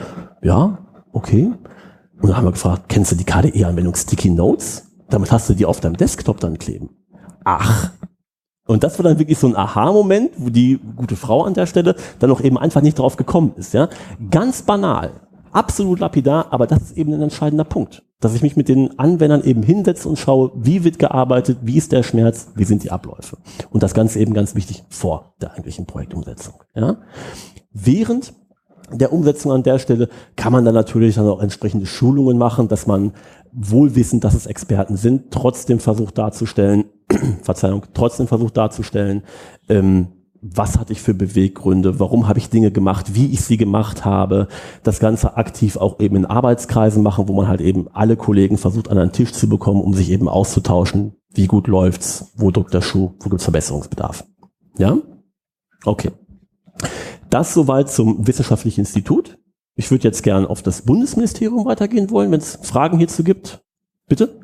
Ja, okay. Und dann haben wir gefragt, kennst du die K D E-Anwendung Sticky Notes? Damit hast du die auf deinem Desktop dann kleben. Ach. Und das war dann wirklich so ein Aha-Moment, wo die gute Frau an der Stelle dann auch eben einfach nicht drauf gekommen ist. Ja? Ganz banal, absolut lapidar, aber das ist eben ein entscheidender Punkt. Dass ich mich mit den Anwendern eben hinsetze und schaue, wie wird gearbeitet, wie ist der Schmerz, wie sind die Abläufe. Und das Ganze eben ganz wichtig vor der eigentlichen Projektumsetzung. Ja? Während der Umsetzung an der Stelle kann man dann natürlich dann auch entsprechende Schulungen machen, dass man wohl wissend, dass es Experten sind, trotzdem versucht darzustellen, Verzeihung, trotzdem versucht darzustellen, ähm, was hatte ich für Beweggründe, warum habe ich Dinge gemacht, wie ich sie gemacht habe, das Ganze aktiv auch eben in Arbeitskreisen machen, wo man halt eben alle Kollegen versucht an einen Tisch zu bekommen, um sich eben auszutauschen, wie gut läuft's, wo drückt der Schuh, wo gibt's Verbesserungsbedarf. Ja? Okay. Das soweit zum Wissenschaftlichen Institut. Ich würde jetzt gern auf das Bundesministerium weitergehen wollen, wenn es Fragen hierzu gibt. Bitte?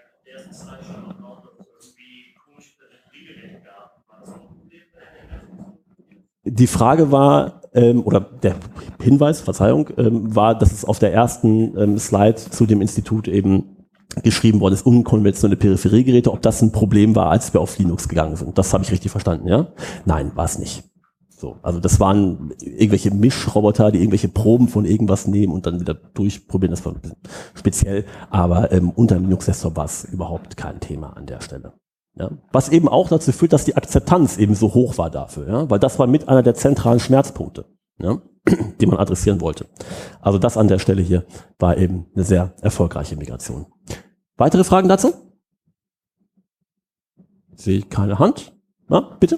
Die Frage war, ähm, oder der Hinweis, Verzeihung, ähm, war, dass es auf der ersten ähm, Slide zu dem Institut eben geschrieben worden ist, unkonventionelle Peripheriegeräte, ob das ein Problem war, als wir auf Linux gegangen sind. Das habe ich richtig verstanden, ja? Nein, war es nicht. So, also das waren irgendwelche Mischroboter, die irgendwelche Proben von irgendwas nehmen und dann wieder durchprobieren. Das war ein bisschen speziell, aber ähm, unter dem Linux-Desktop war es überhaupt kein Thema an der Stelle. Ja? Was eben auch dazu führt, dass die Akzeptanz eben so hoch war dafür, ja? Weil das war mit einer der zentralen Schmerzpunkte, ja? Die man adressieren wollte. Also das an der Stelle hier war eben eine sehr erfolgreiche Migration. Weitere Fragen dazu? Sehe ich keine Hand. Na, bitte?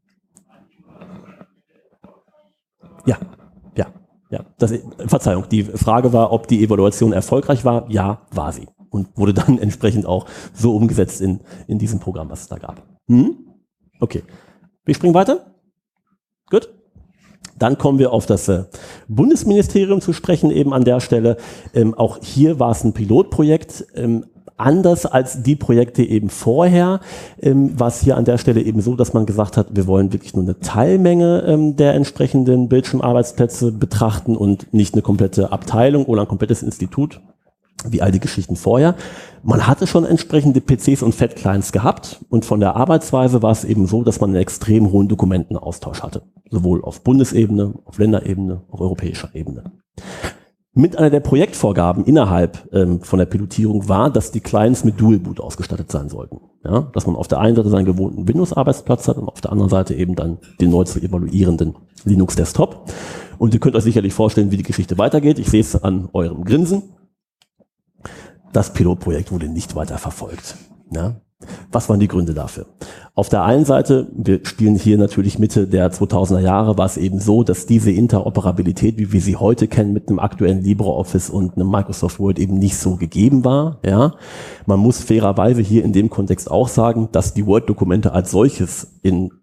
Ja, ja, ja. Das, Verzeihung, die Frage war, ob die Evaluation erfolgreich war. Ja, war sie. Und wurde dann entsprechend auch so umgesetzt in, in diesem Programm, was es da gab. Hm? Okay. Wir springen weiter. Gut. Dann kommen wir auf das äh, Bundesministerium zu sprechen, eben an der Stelle. Ähm, auch hier war es ein Pilotprojekt. Ähm, Anders als die Projekte eben vorher, ähm, war es hier an der Stelle eben so, dass man gesagt hat, wir wollen wirklich nur eine Teilmenge ähm, der entsprechenden Bildschirmarbeitsplätze betrachten und nicht eine komplette Abteilung oder ein komplettes Institut, wie all die Geschichten vorher. Man hatte schon entsprechende P Cs und Fat-Clients gehabt und von der Arbeitsweise war es eben so, dass man einen extrem hohen Dokumentenaustausch hatte. Sowohl auf Bundesebene, auf Länderebene, auf europäischer Ebene. Mit einer der Projektvorgaben innerhalb ähm, von der Pilotierung war, dass die Clients mit Dual Boot ausgestattet sein sollten. Ja, dass man auf der einen Seite seinen gewohnten Windows-Arbeitsplatz hat und auf der anderen Seite eben dann den neu zu evaluierenden Linux-Desktop. Und ihr könnt euch sicherlich vorstellen, wie die Geschichte weitergeht. Ich sehe es an eurem Grinsen. Das Pilotprojekt wurde nicht weiter verfolgt. Ja. Was waren die Gründe dafür? Auf der einen Seite, wir spielen hier natürlich Mitte der zweitausender Jahre, war es eben so, dass diese Interoperabilität, wie wir sie heute kennen, mit einem aktuellen LibreOffice und einem Microsoft Word eben nicht so gegeben war. Ja, man muss fairerweise hier in dem Kontext auch sagen, dass die Word-Dokumente als solches in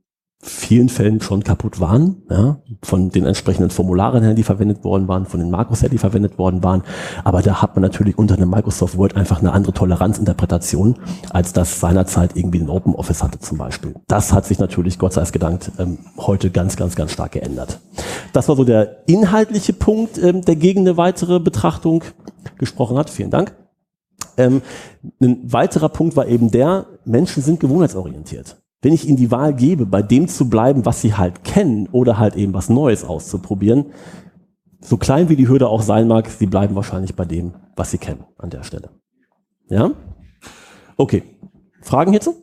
vielen Fällen schon kaputt waren, ja, von den entsprechenden Formularen her, die verwendet worden waren, von den Makros her, die verwendet worden waren. Aber da hat man natürlich unter einem Microsoft Word einfach eine andere Toleranzinterpretation, als das seinerzeit irgendwie ein OpenOffice hatte zum Beispiel. Das hat sich natürlich, Gott sei es gedankt, ähm, heute ganz, ganz, ganz stark geändert. Das war so der inhaltliche Punkt, ähm, der gegen eine weitere Betrachtung gesprochen hat. Vielen Dank. Ähm, ein weiterer Punkt war eben der, Menschen sind gewohnheitsorientiert. Wenn ich ihnen die Wahl gebe, bei dem zu bleiben, was sie halt kennen oder halt eben was Neues auszuprobieren, so klein wie die Hürde auch sein mag, sie bleiben wahrscheinlich bei dem, was sie kennen an der Stelle. Ja? Okay. Fragen hierzu?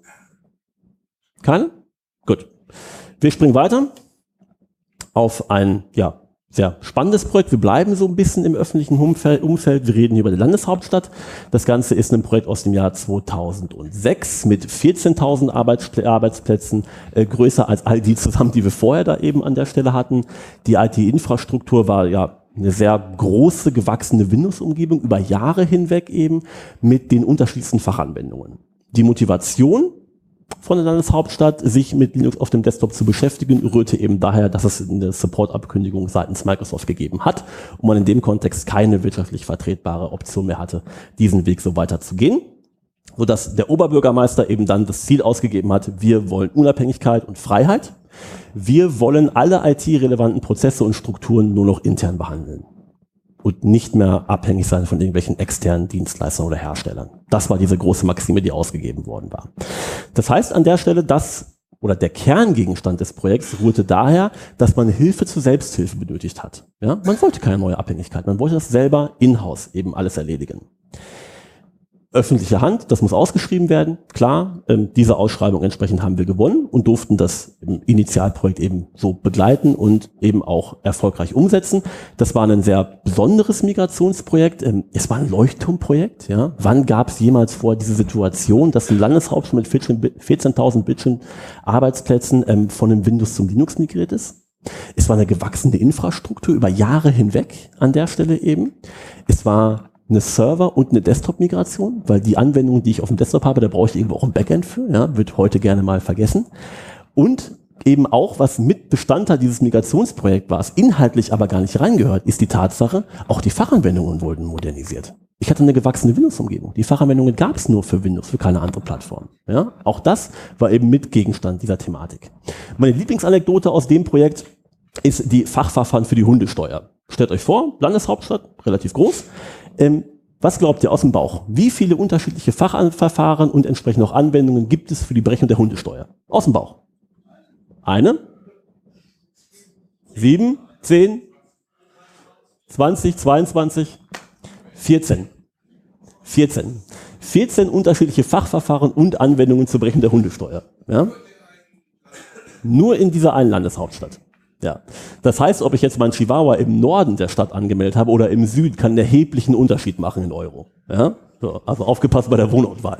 Keine? Gut. Wir springen weiter auf ein, ja, sehr spannendes Projekt. Wir bleiben so ein bisschen im öffentlichen Umfeld. Wir reden hier über die Landeshauptstadt. Das Ganze ist ein Projekt aus dem Jahr zweitausendsechs mit vierzehntausend Arbeitsplätzen, äh, größer als all die zusammen, die wir vorher da eben an der Stelle hatten. Die I T-Infrastruktur war ja eine sehr große, gewachsene Windows-Umgebung über Jahre hinweg eben mit den unterschiedlichsten Fachanwendungen. Die Motivation von der Landeshauptstadt, sich mit Linux auf dem Desktop zu beschäftigen, rührte eben daher, dass es eine Support-Abkündigung seitens Microsoft gegeben hat und man in dem Kontext keine wirtschaftlich vertretbare Option mehr hatte, diesen Weg so weiter zu gehen, sodass der Oberbürgermeister eben dann das Ziel ausgegeben hat, wir wollen Unabhängigkeit und Freiheit, wir wollen alle I T-relevanten Prozesse und Strukturen nur noch intern behandeln und nicht mehr abhängig sein von irgendwelchen externen Dienstleistern oder Herstellern. Das war diese große Maxime, die ausgegeben worden war. Das heißt an der Stelle, dass, oder der Kerngegenstand des Projekts ruhte daher, dass man Hilfe zur Selbsthilfe benötigt hat. Ja? Man wollte keine neue Abhängigkeit, man wollte das selber in-house eben alles erledigen. Öffentliche Hand, das muss ausgeschrieben werden, klar, ähm, diese Ausschreibung entsprechend haben wir gewonnen und durften das im Initialprojekt eben so begleiten und eben auch erfolgreich umsetzen. Das war ein sehr besonderes Migrationsprojekt, ähm, es war ein Leuchtturmprojekt, ja. Wann gab es jemals vor diese Situation, dass ein Landeshauptstadt mit vierzehntausend Bildschirm-Arbeitsplätzen ähm, von einem Windows zum Linux migriert ist? Es war eine gewachsene Infrastruktur über Jahre hinweg an der Stelle eben. Es war eine Server- und eine Desktop-Migration, weil die Anwendung, die ich auf dem Desktop habe, da brauche ich irgendwo auch ein Backend für, ja, wird heute gerne mal vergessen. Und eben auch, was mit Bestandteil dieses Migrationsprojekts war, inhaltlich aber gar nicht reingehört, ist die Tatsache, auch die Fachanwendungen wurden modernisiert. Ich hatte eine gewachsene Windows-Umgebung. Die Fachanwendungen gab es nur für Windows, für keine andere Plattform. Ja, auch das war eben mit Gegenstand dieser Thematik. Meine Lieblingsanekdote aus dem Projekt ist die Fachverfahren für die Hundesteuer. Stellt euch vor, Landeshauptstadt, relativ groß. Ähm, was glaubt ihr aus dem Bauch? Wie viele unterschiedliche Fachverfahren und entsprechend auch Anwendungen gibt es für die Berechnung der Hundesteuer? Aus dem Bauch. Eine? Sieben? Zehn? Zwanzig? Zweiundzwanzig? Vierzehn. Vierzehn. Vierzehn unterschiedliche Fachverfahren und Anwendungen zur Berechnung der Hundesteuer. Ja? Nur in dieser einen Landeshauptstadt. Ja, das heißt, ob ich jetzt meinen Chihuahua im Norden der Stadt angemeldet habe oder im Süden, kann einen erheblichen Unterschied machen in Euro. Ja? So, also aufgepasst bei der Wohnortwahl.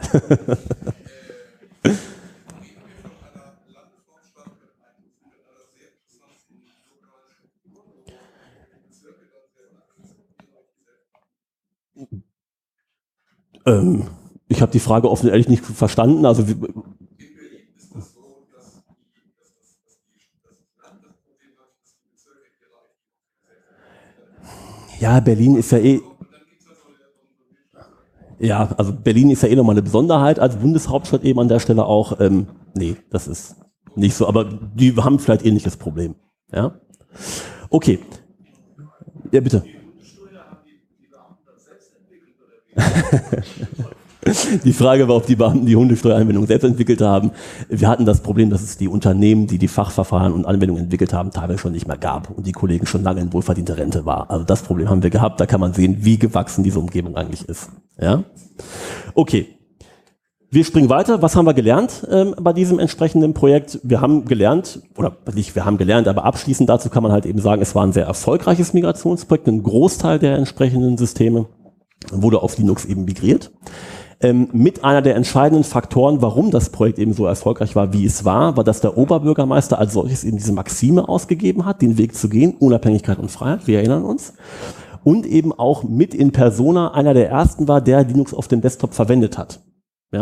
ähm, ich habe die Frage offen ehrlich nicht verstanden. Also ja, Berlin ist ja eh. Ja, also Berlin ist ja eh nochmal eine Besonderheit als Bundeshauptstadt eben an der Stelle auch. Ähm, nee, das ist nicht so, aber die haben vielleicht ähnliches Problem. Ja, okay. Ja, bitte. Die Frage war, ob die Beamten die Hundesteueranwendung selbst entwickelt haben. Wir hatten das Problem, dass es die Unternehmen, die die Fachverfahren und Anwendungen entwickelt haben, teilweise schon nicht mehr gab und die Kollegen schon lange in wohlverdienter Rente war. Also das Problem haben wir gehabt. Da kann man sehen, wie gewachsen diese Umgebung eigentlich ist. Ja? Okay. Wir springen weiter. Was haben wir gelernt ähm, bei diesem entsprechenden Projekt? Wir haben gelernt, oder nicht wir haben gelernt, aber abschließend dazu kann man halt eben sagen, es war ein sehr erfolgreiches Migrationsprojekt. Ein Großteil der entsprechenden Systeme wurde auf Linux eben migriert. Ähm, mit einer der entscheidenden Faktoren, warum das Projekt eben so erfolgreich war, wie es war, war, dass der Oberbürgermeister als solches eben diese Maxime ausgegeben hat, den Weg zu gehen, Unabhängigkeit und Freiheit, wir erinnern uns, und eben auch mit in persona einer der ersten war, der Linux auf dem Desktop verwendet hat. Ja?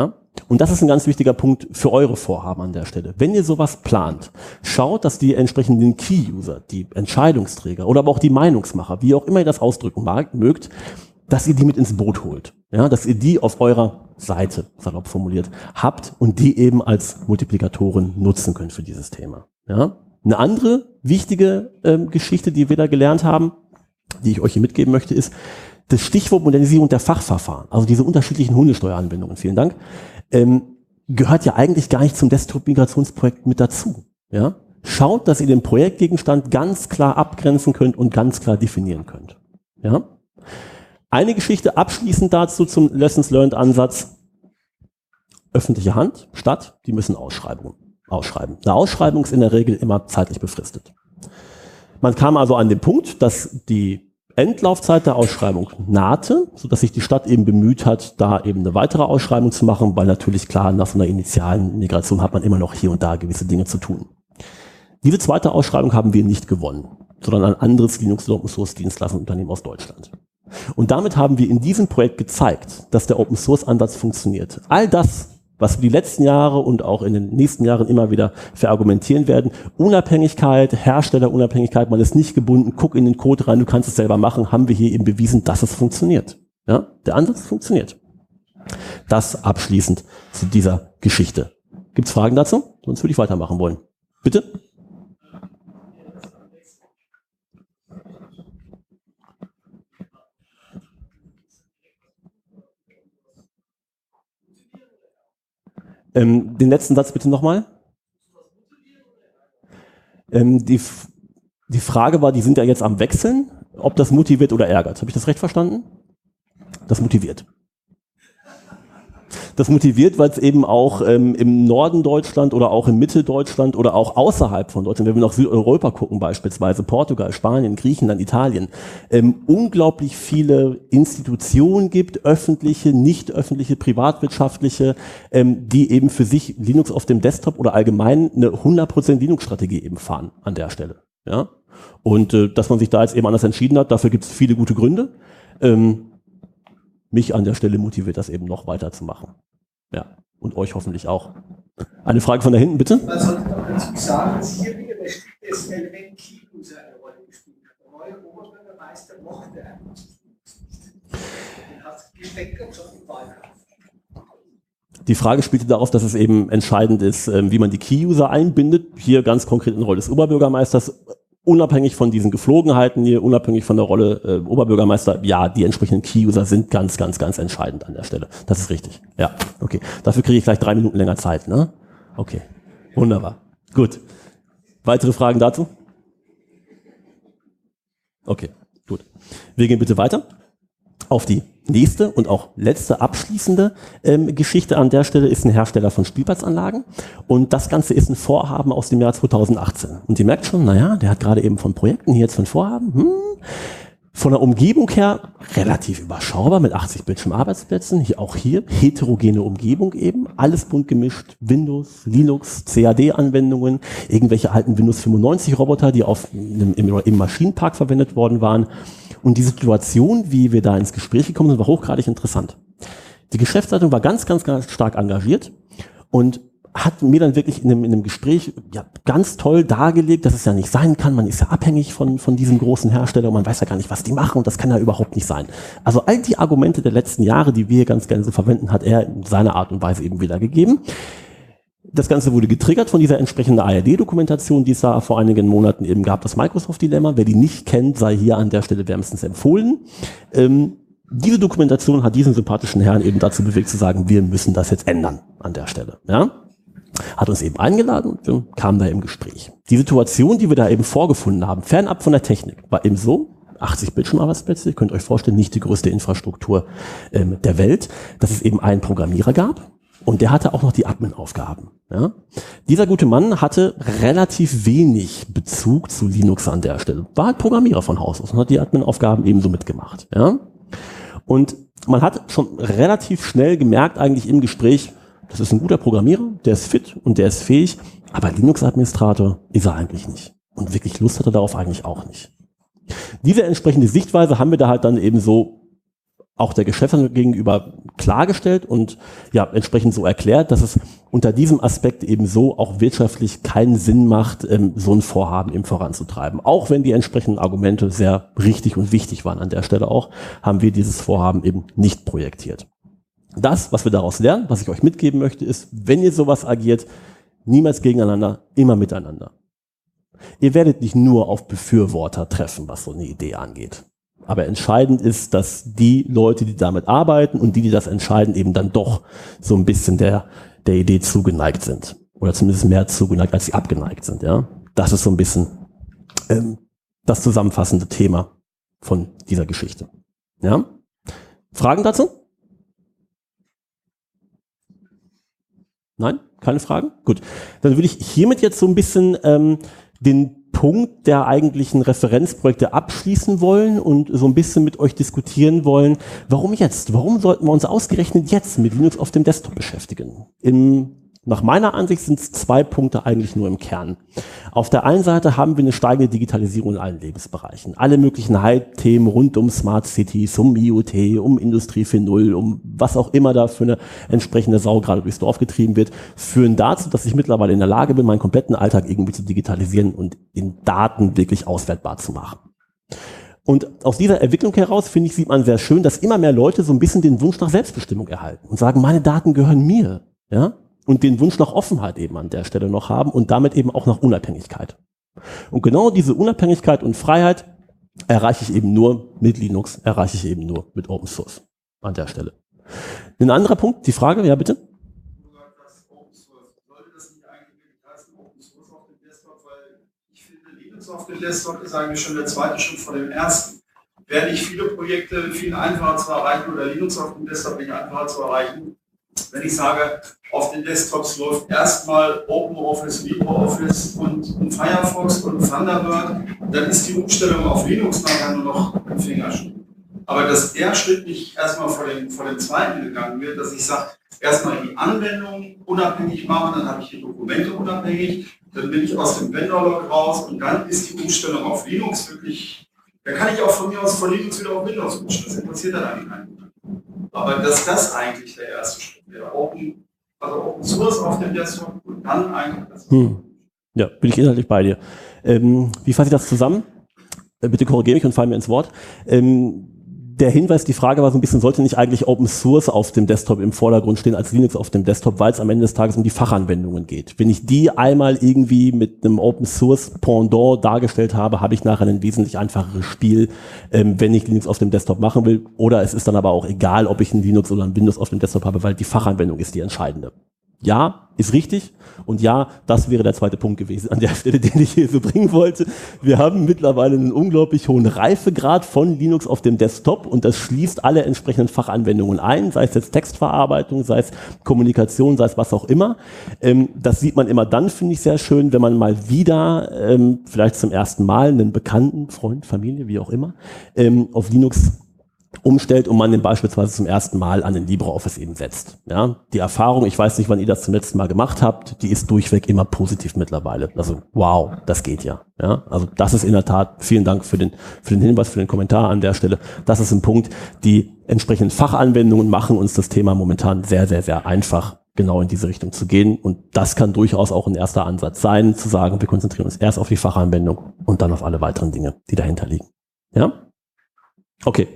Und das ist ein ganz wichtiger Punkt für eure Vorhaben an der Stelle. Wenn ihr sowas plant, schaut, dass die entsprechenden Key-User, die Entscheidungsträger oder aber auch die Meinungsmacher, wie auch immer ihr das ausdrücken mag, mögt, dass ihr die mit ins Boot holt. Ja, dass ihr die auf eurer Seite, salopp formuliert, habt und die eben als Multiplikatoren nutzen könnt für dieses Thema. Ja. Eine andere wichtige ähm, Geschichte, die wir da gelernt haben, die ich euch hier mitgeben möchte, ist das Stichwort Modernisierung der Fachverfahren. Also diese unterschiedlichen Hundesteueranwendungen, vielen Dank, ähm, gehört ja eigentlich gar nicht zum Desktop-Migrationsprojekt mit dazu. Ja? Schaut, dass ihr den Projektgegenstand ganz klar abgrenzen könnt und ganz klar definieren könnt. Ja? Eine Geschichte abschließend dazu zum Lessons Learned Ansatz. Öffentliche Hand, Stadt, die müssen Ausschreibungen ausschreiben. Eine Ausschreibung ist in der Regel immer zeitlich befristet. Man kam also an den Punkt, dass die Endlaufzeit der Ausschreibung nahte, sodass sich die Stadt eben bemüht hat, da eben eine weitere Ausschreibung zu machen, weil natürlich klar, nach so einer initialen Migration hat man immer noch hier und da gewisse Dinge zu tun. Diese zweite Ausschreibung haben wir nicht gewonnen, sondern ein anderes Linux- und Open-Source-Dienstleistungsunternehmen aus Deutschland. Und damit haben wir in diesem Projekt gezeigt, dass der Open-Source-Ansatz funktioniert. All das, was wir die letzten Jahre und auch in den nächsten Jahren immer wieder verargumentieren werden. Unabhängigkeit, Herstellerunabhängigkeit, man ist nicht gebunden, guck in den Code rein, du kannst es selber machen, haben wir hier eben bewiesen, dass es funktioniert. Ja, der Ansatz funktioniert. Das abschließend zu dieser Geschichte. Gibt es Fragen dazu? Sonst würde ich weitermachen wollen. Bitte? Ähm, den letzten Satz bitte nochmal. Ähm, die, die Frage war, die sind ja jetzt am Wechseln, ob das motiviert oder ärgert. Habe ich das recht verstanden? Das motiviert. Das motiviert, weil es eben auch ähm, im Norden Deutschland oder auch in Mitteldeutschland oder auch außerhalb von Deutschland, wenn wir nach Südeuropa gucken beispielsweise, Portugal, Spanien, Griechenland, Italien, ähm, unglaublich viele Institutionen gibt, öffentliche, nicht öffentliche, privatwirtschaftliche, ähm, die eben für sich Linux auf dem Desktop oder allgemein eine hundert Prozent Linux-Strategie eben fahren an der Stelle. Ja? Und äh, dass man sich da jetzt eben anders entschieden hat, dafür gibt es viele gute Gründe. Ähm, mich an der Stelle motiviert das eben noch weiterzumachen. Ja, und euch hoffentlich auch. Eine Frage von da hinten, bitte? Man sollte doch dazu sagen, dass hier wieder das Element Key-User eine Rolle gespielt hat. Der neue Oberbürgermeister mochte einfach nicht. Er hat gesteckert schon im Wahlkampf. Die Frage spielte darauf, dass es eben entscheidend ist, wie man die Key-User einbindet. Hier ganz konkret in der Rolle des Oberbürgermeisters. Unabhängig von diesen Geflogenheiten hier, unabhängig von der Rolle äh, Oberbürgermeister, ja, die entsprechenden Key-User sind ganz, ganz, ganz entscheidend an der Stelle. Das ist richtig. Ja, okay. Dafür kriege ich gleich drei Minuten länger Zeit, ne? Okay. Wunderbar. Gut. Weitere Fragen dazu? Okay, gut. Wir gehen bitte weiter auf die nächste und auch letzte abschließende ähm, Geschichte an der Stelle ist ein Hersteller von Spielplatzanlagen und das Ganze ist ein Vorhaben aus dem Jahr zweitausendachtzehn. Und ihr merkt schon, naja, der hat gerade eben von Projekten hier jetzt von Vorhaben, hm, von der Umgebung her relativ überschaubar mit achtzig Bildschirmarbeitsplätzen, hier auch hier heterogene Umgebung eben, alles bunt gemischt, Windows, Linux, C A D-Anwendungen, irgendwelche alten Windows fünfundneunzig Roboter, die auf im, im Maschinenpark verwendet worden waren. Und die Situation, wie wir da ins Gespräch gekommen sind, war hochgradig interessant. Die Geschäftsleitung war ganz, ganz, ganz stark engagiert und hat mir dann wirklich in einem, in einem Gespräch ja, ganz toll dargelegt, dass es ja nicht sein kann. Man ist ja abhängig von, von diesem großen Hersteller und man weiß ja gar nicht, was die machen und das kann ja überhaupt nicht sein. Also all die Argumente der letzten Jahre, die wir hier ganz gerne so verwenden, hat er in seiner Art und Weise eben wiedergegeben. Das Ganze wurde getriggert von dieser entsprechenden A R D-Dokumentation, die es da vor einigen Monaten eben gab, das Microsoft-Dilemma. Wer die nicht kennt, sei hier an der Stelle wärmstens empfohlen. Ähm, diese Dokumentation hat diesen sympathischen Herrn eben dazu bewegt zu sagen, wir müssen das jetzt ändern an der Stelle. Ja? Hat uns eben eingeladen und wir kamen da im Gespräch. Die Situation, die wir da eben vorgefunden haben, fernab von der Technik, war eben so, achtzig Bildschirmarbeitsplätze, ihr könnt euch vorstellen, nicht die größte Infrastruktur ähm, der Welt, dass es eben einen Programmierer gab. Und der hatte auch noch die Admin-Aufgaben. Ja? Dieser gute Mann hatte relativ wenig Bezug zu Linux an der Stelle. War halt Programmierer von Haus aus und hat die Admin-Aufgaben ebenso mitgemacht. Ja? Und man hat schon relativ schnell gemerkt eigentlich im Gespräch, das ist ein guter Programmierer, der ist fit und der ist fähig, aber Linux-Administrator ist er eigentlich nicht. Und wirklich Lust hat er darauf eigentlich auch nicht. Diese entsprechende Sichtweise haben wir da halt dann eben so auch der Geschäftsführung gegenüber klargestellt und ja entsprechend so erklärt, dass es unter diesem Aspekt eben so auch wirtschaftlich keinen Sinn macht, ähm, so ein Vorhaben eben voranzutreiben. Auch wenn die entsprechenden Argumente sehr richtig und wichtig waren an der Stelle auch, haben wir dieses Vorhaben eben nicht projektiert. Das, was wir daraus lernen, was ich euch mitgeben möchte, ist, wenn ihr sowas agiert, niemals gegeneinander, immer miteinander. Ihr werdet nicht nur auf Befürworter treffen, was so eine Idee angeht. Aber entscheidend ist, dass die Leute, die damit arbeiten und die, die das entscheiden, eben dann doch so ein bisschen der, der Idee zugeneigt sind. Oder zumindest mehr zugeneigt, als sie abgeneigt sind. Ja? Das ist so ein bisschen ähm, das zusammenfassende Thema von dieser Geschichte. Ja? Fragen dazu? Nein? Keine Fragen? Gut. Dann würde ich hiermit jetzt so ein bisschen ähm, den Punkt der eigentlichen Referenzprojekte abschließen wollen und so ein bisschen mit euch diskutieren wollen, warum jetzt? Warum sollten wir uns ausgerechnet jetzt mit Linux auf dem Desktop beschäftigen? Im, nach meiner Ansicht sind es zwei Punkte eigentlich nur im Kern. Auf der einen Seite haben wir eine steigende Digitalisierung in allen Lebensbereichen. Alle möglichen Hype-Themen rund um Smart Cities, um I O T, um Industrie vier Punkt null, um was auch immer da für eine entsprechende Sau gerade durchs Dorf getrieben wird, führen dazu, dass ich mittlerweile in der Lage bin, meinen kompletten Alltag irgendwie zu digitalisieren und in Daten wirklich auswertbar zu machen. Und aus dieser Entwicklung heraus, finde ich, sieht man sehr schön, dass immer mehr Leute so ein bisschen den Wunsch nach Selbstbestimmung erhalten und sagen, meine Daten gehören mir. Ja? Und den Wunsch nach Offenheit eben an der Stelle noch haben und damit eben auch nach Unabhängigkeit. Und genau diese Unabhängigkeit und Freiheit erreiche ich eben nur mit Linux, erreiche ich eben nur mit Open Source an der Stelle. Ein anderer Punkt, die Frage, ja bitte? Sollte das nicht eigentlich heißen Open Source auf dem Desktop, weil ich finde, Linux auf dem Desktop ist eigentlich schon der zweite Schritt vor dem ersten. Wäre nicht viele Projekte viel einfacher zu erreichen oder Linux auf dem Desktop nicht einfacher zu erreichen, wenn ich sage, auf den Desktops läuft erstmal OpenOffice, LibreOffice und, und Firefox und Thunderbird, dann ist die Umstellung auf Linux nachher nur noch ein Fingerschnitt. Aber dass der Schritt nicht erstmal vor dem, vor dem zweiten gegangen wird, dass ich sage, erstmal die Anwendung unabhängig machen, dann habe ich die Dokumente unabhängig, dann bin ich aus dem Vendor-Log raus und dann ist die Umstellung auf Linux wirklich, da kann ich auch von mir aus von Linux wieder auf Windows umstellen, das interessiert dann eigentlich keinen. Aber dass das eigentlich der erste Schritt wäre, Open, also Open Source auf dem Desktop und dann eigentlich das. Hm. Ja, bin ich inhaltlich bei dir. Ähm, wie fasse ich das zusammen? Äh, bitte korrigiere mich und fall mir ins Wort. Ähm, der Hinweis, die Frage war so ein bisschen, sollte nicht eigentlich Open Source auf dem Desktop im Vordergrund stehen als Linux auf dem Desktop, weil es am Ende des Tages um die Fachanwendungen geht. Wenn ich die einmal irgendwie mit einem Open Source Pendant dargestellt habe, habe ich nachher ein wesentlich einfacheres Spiel, ähm, wenn ich Linux auf dem Desktop machen will. Oder es ist dann aber auch egal, ob ich ein Linux oder ein Windows auf dem Desktop habe, weil die Fachanwendung ist die entscheidende. Ja, ist richtig. Und ja, das wäre der zweite Punkt gewesen an der Stelle, den ich hier so bringen wollte. Wir haben mittlerweile einen unglaublich hohen Reifegrad von Linux auf dem Desktop und das schließt alle entsprechenden Fachanwendungen ein, sei es jetzt Textverarbeitung, sei es Kommunikation, sei es was auch immer. Ähm, das sieht man immer dann, finde ich sehr schön, wenn man mal wieder, ähm, vielleicht zum ersten Mal, einen Bekannten, Freund, Familie, wie auch immer, ähm, auf Linux umstellt und man den beispielsweise zum ersten Mal an den LibreOffice eben setzt. Ja, die Erfahrung, ich weiß nicht, wann ihr das zum letzten Mal gemacht habt, die ist durchweg immer positiv mittlerweile. Also wow, das geht ja. Ja, also das ist in der Tat, vielen Dank für den, für den Hinweis, für den Kommentar an der Stelle. Das ist ein Punkt, die entsprechenden Fachanwendungen machen uns das Thema momentan sehr, sehr, sehr einfach, genau in diese Richtung zu gehen. Und das kann durchaus auch ein erster Ansatz sein, zu sagen, wir konzentrieren uns erst auf die Fachanwendung und dann auf alle weiteren Dinge, die dahinter liegen. Ja? Okay.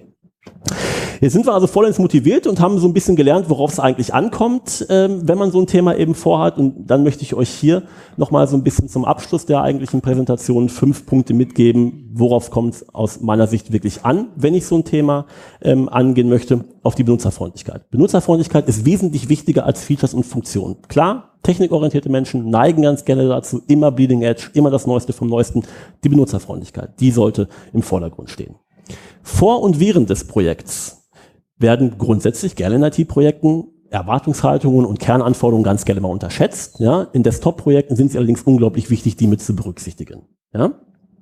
Jetzt sind wir also vollends motiviert und haben so ein bisschen gelernt, worauf es eigentlich ankommt, ähm, wenn man so ein Thema eben vorhat. Und dann möchte ich euch hier nochmal so ein bisschen zum Abschluss der eigentlichen Präsentation fünf Punkte mitgeben, worauf kommt es aus meiner Sicht wirklich an, wenn ich so ein Thema ähm, angehen möchte, auf die Benutzerfreundlichkeit. Benutzerfreundlichkeit ist wesentlich wichtiger als Features und Funktionen. Klar, technikorientierte Menschen neigen ganz gerne dazu, immer Bleeding Edge, immer das Neueste vom Neuesten. Die Benutzerfreundlichkeit, die sollte im Vordergrund stehen. Vor und während des Projekts werden grundsätzlich gerne in I T-Projekten Erwartungshaltungen und Kernanforderungen ganz gerne mal unterschätzt. Ja? In Desktop-Projekten sind sie allerdings unglaublich wichtig, die mit zu berücksichtigen. Ja?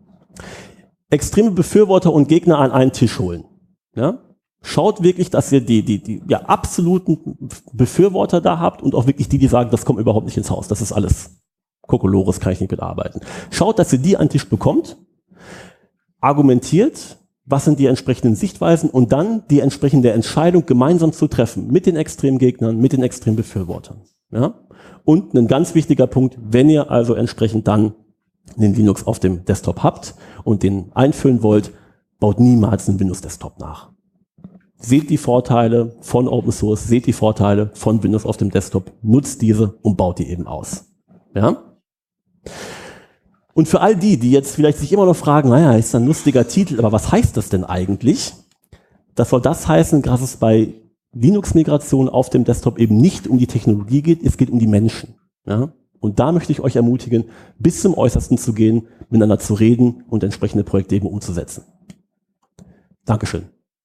Extreme Befürworter und Gegner an einen Tisch holen. Ja? Schaut wirklich, dass ihr die, die, die ja, absoluten Befürworter da habt und auch wirklich die, die sagen, das kommt überhaupt nicht ins Haus, das ist alles Kokolores, kann ich nicht mitarbeiten. Schaut, dass ihr die an den Tisch bekommt, argumentiert, was sind die entsprechenden Sichtweisen und dann die entsprechende Entscheidung gemeinsam zu treffen mit den Extremgegnern, mit den Extrembefürwortern. Ja? Und ein ganz wichtiger Punkt, wenn ihr also entsprechend dann den Linux auf dem Desktop habt und den einfüllen wollt, baut niemals einen Windows-Desktop nach. Seht die Vorteile von Open Source, seht die Vorteile von Windows auf dem Desktop, nutzt diese und baut die eben aus. Ja? Und für all die, die jetzt vielleicht sich immer noch fragen, naja, ist ein lustiger Titel, aber was heißt das denn eigentlich? Das soll das heißen, dass es bei Linux-Migration auf dem Desktop eben nicht um die Technologie geht, es geht um die Menschen. Ja? Und da möchte ich euch ermutigen, bis zum Äußersten zu gehen, miteinander zu reden und entsprechende Projekte eben umzusetzen. Dankeschön.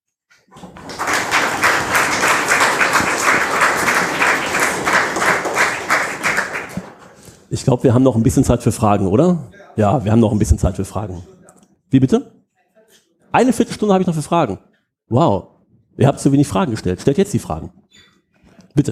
Ich glaube, wir haben noch ein bisschen Zeit für Fragen, oder? Ja, wir haben noch ein bisschen Zeit für Fragen. Wie bitte? Eine Viertelstunde habe ich noch für Fragen. Wow. Ihr habt zu wenig Fragen gestellt. Stellt jetzt die Fragen. Bitte.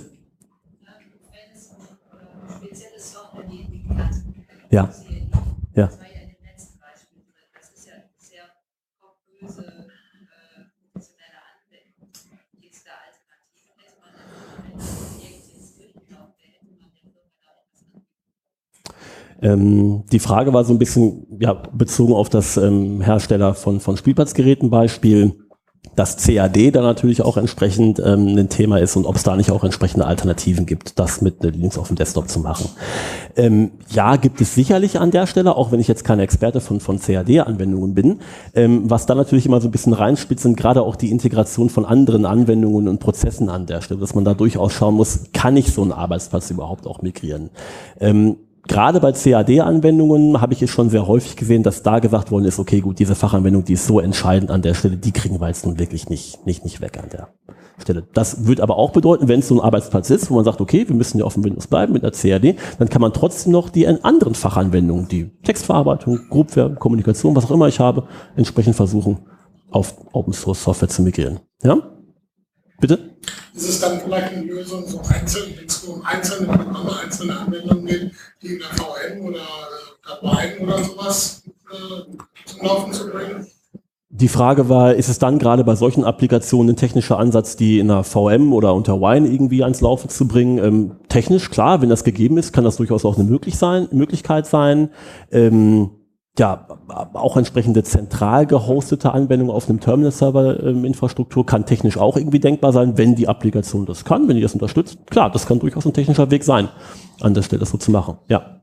Wenn es um spezielle Software geben kann, ja. Ja. Das war ja in dem letzten Beispiel drin. Das ist ja sehr böse, äh, funktionelle Anwendung. Gibt es da Alternativen? Hätte man dann, wenn das Projekt jetzt durchgelaufen wäre, hätte man den Firmen da etwas anbieten? Ähm, die Frage war so ein bisschen ja, bezogen auf das ähm, Hersteller von, von Spielplatzgeräten Beispiel, dass C A D da natürlich auch entsprechend ähm, ein Thema ist und ob es da nicht auch entsprechende Alternativen gibt, das mit Linux auf dem Desktop zu machen. Ähm, ja, gibt es sicherlich an der Stelle, auch wenn ich jetzt keine Experte von, von C A D-Anwendungen bin. Ähm, was da natürlich immer so ein bisschen reinspitzt, sind gerade auch die Integration von anderen Anwendungen und Prozessen an der Stelle, dass man da durchaus schauen muss, kann ich so einen Arbeitsplatz überhaupt auch migrieren? Ähm, Gerade bei C A D-Anwendungen habe ich es schon sehr häufig gesehen, dass da gesagt worden ist, okay, gut, diese Fachanwendung, die ist so entscheidend an der Stelle, die kriegen wir jetzt nun wirklich nicht, nicht, nicht weg an der Stelle. Das wird aber auch bedeuten, wenn es so ein Arbeitsplatz ist, wo man sagt, okay, wir müssen ja auf dem Windows bleiben mit einer C A D, dann kann man trotzdem noch die anderen Fachanwendungen, die Textverarbeitung, Groupware, Kommunikation, was auch immer ich habe, entsprechend versuchen, auf Open-Source-Software zu migrieren. Ja? Bitte? Ist es dann vielleicht eine Lösung, so einzeln, wenn es nur um einzelne Programme, einzelne Anwendungen geht, die in der V M oder Dateien oder sowas äh, zum Laufen zu bringen? Die Frage war, ist es dann gerade bei solchen Applikationen ein technischer Ansatz, die in der V M oder unter Wine irgendwie ans Laufen zu bringen? Ähm, technisch, klar, wenn das gegeben ist, kann das durchaus auch eine möglich sein, Möglichkeit sein. Ähm, ja, auch entsprechende zentral gehostete Anwendungen auf einem Terminal-Server-Infrastruktur kann technisch auch irgendwie denkbar sein, wenn die Applikation das kann, wenn die das unterstützt. Klar, das kann durchaus ein technischer Weg sein, an der Stelle das so zu machen. Ja.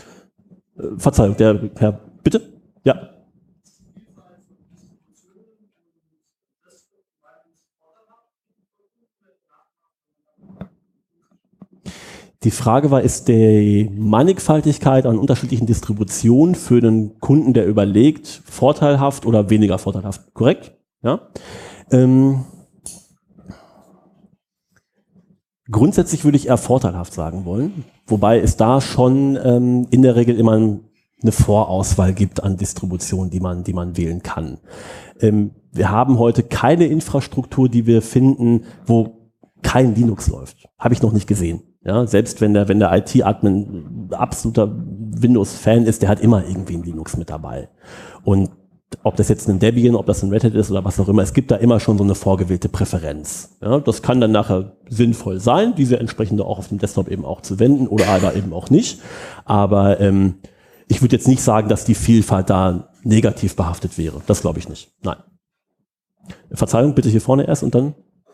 Äh, Verzeihung, der Herr, bitte? Ja. Die Frage war, ist die Mannigfaltigkeit an unterschiedlichen Distributionen für den Kunden, der überlegt, vorteilhaft oder weniger vorteilhaft? Korrekt? Ja. Ähm, grundsätzlich würde ich eher vorteilhaft sagen wollen, wobei es da schon ähm, in der Regel immer eine Vorauswahl gibt an Distributionen, die man, die man wählen kann. Ähm, wir haben heute keine Infrastruktur, die wir finden, wo kein Linux läuft. Habe ich noch nicht gesehen. Ja, selbst wenn der, wenn der I T-Admin absoluter Windows-Fan ist, der hat immer irgendwie ein Linux mit dabei. Und ob das jetzt ein Debian, ob das ein Red Hat ist oder was auch immer, es gibt da immer schon so eine vorgewählte Präferenz. Ja, das kann dann nachher sinnvoll sein, diese entsprechende auch auf dem Desktop eben auch zu wenden oder aber eben auch nicht. Aber ähm, ich würde jetzt nicht sagen, dass die Vielfalt da negativ behaftet wäre. Das glaube ich nicht. Nein. Verzeihung, bitte hier vorne erst und dann.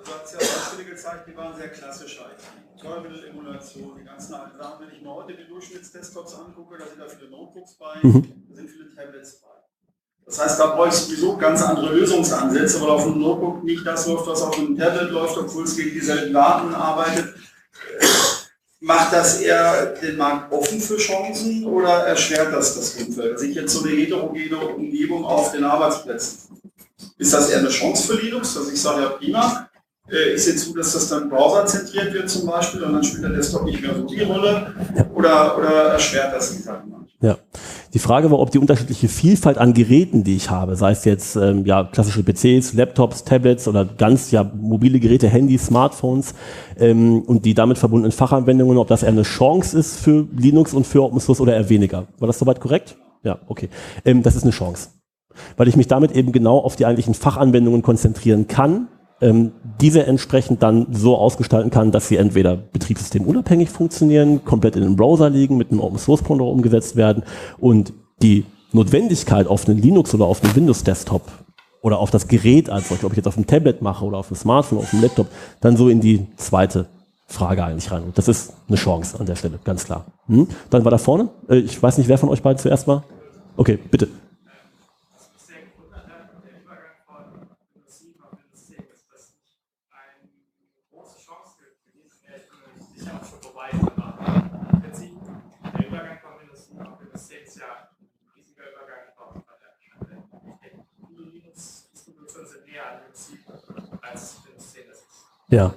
Desktops angucke, da sind da viele Notebooks bei, Mhm. da sind viele Tablets bei. Das heißt, da brauche ich sowieso ganz andere Lösungsansätze, weil auf einem Notebook nicht das läuft, was auf einem Tablet läuft, obwohl es gegen dieselben Daten arbeitet. Macht das eher den Markt offen für Chancen oder erschwert das das Umfeld? Also ich jetzt so eine heterogene Umgebung auf den Arbeitsplätzen. Ist das eher eine Chance für Linux, dass ich sage, ja prima, ich sehe zu, dass das dann browserzentriert wird zum Beispiel und dann spielt der Desktop nicht mehr so die Rolle oder, oder erschwert das die Sachen manchmal? Ja, die Frage war, ob die unterschiedliche Vielfalt an Geräten, die ich habe, sei es jetzt ähm, ja klassische P Cs, Laptops, Tablets oder ganz ja mobile Geräte, Handys, Smartphones ähm, und die damit verbundenen Fachanwendungen, ob das eher eine Chance ist für Linux und für Open Source oder eher weniger. War das soweit korrekt? Ja, okay. Ähm, das ist eine Chance. weil ich mich damit eben genau auf die eigentlichen Fachanwendungen konzentrieren kann, ähm, diese entsprechend dann so ausgestalten kann, dass sie entweder betriebssystemunabhängig funktionieren, komplett in den Browser liegen, mit einem Open-Source-Pendant umgesetzt werden und die Notwendigkeit auf einen Linux oder auf einen Windows-Desktop oder auf das Gerät, also ob ich jetzt auf dem Tablet mache oder auf dem Smartphone, auf dem Laptop, dann so in die zweite Frage eigentlich rein. Und das ist eine Chance an der Stelle, ganz klar. Hm? Dann war da vorne, äh, ich weiß nicht, wer von euch beiden zuerst war. Okay, bitte. Ja.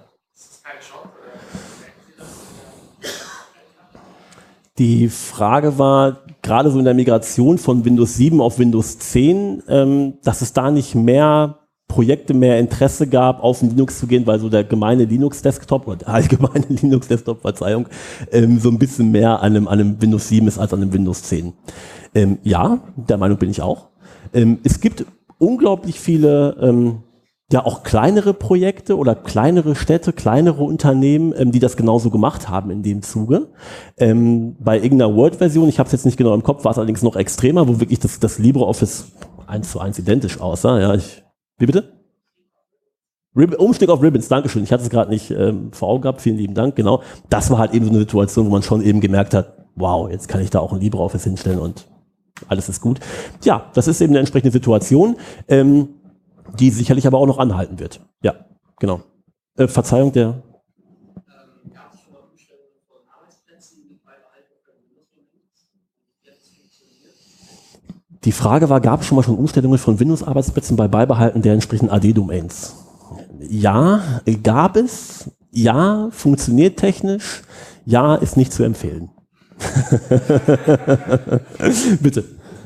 Die Frage war, gerade so in der Migration von Windows sieben auf Windows zehn, ähm, dass es da nicht mehr Projekte, mehr Interesse gab, auf den Linux zu gehen, weil so der gemeine Linux-Desktop oder der allgemeine Linux-Desktop, Verzeihung, ähm, so ein bisschen mehr an einem, an einem Windows sieben ist als an einem Windows zehn. Ähm, ja, der Meinung bin ich auch. Ähm, es gibt unglaublich viele ähm, ja auch kleinere Projekte oder kleinere Städte, kleinere Unternehmen, ähm, die das genauso gemacht haben in dem Zuge. Ähm, bei irgendeiner Word-Version, ich habe es jetzt nicht genau im Kopf, war es allerdings noch extremer, wo wirklich das, das LibreOffice eins zu eins identisch aussah. Ja, ich, wie bitte? Rib Umschnitt auf Ribbons, Dankeschön. Ich hatte es gerade nicht ähm, vor Augen gehabt, vielen lieben Dank, genau. Das war halt eben so eine Situation, wo man schon eben gemerkt hat, wow, jetzt kann ich da auch ein LibreOffice hinstellen und alles ist gut. Ja, das ist eben eine entsprechende Situation. Ähm, die sicherlich aber auch noch anhalten wird. Ja, genau. Äh, Verzeihung, der... Gab es schon mal Umstellungen von Arbeitsplätzen mit Beibehaltung von Windows-Domains? Wie hat das funktioniert? Die Frage war, gab es schon mal schon Umstellungen von Windows-Arbeitsplätzen bei Beibehalten der entsprechenden A D-Domains? Ja, gab es. Ja, funktioniert technisch. Ja, ist nicht zu empfehlen. Bitte.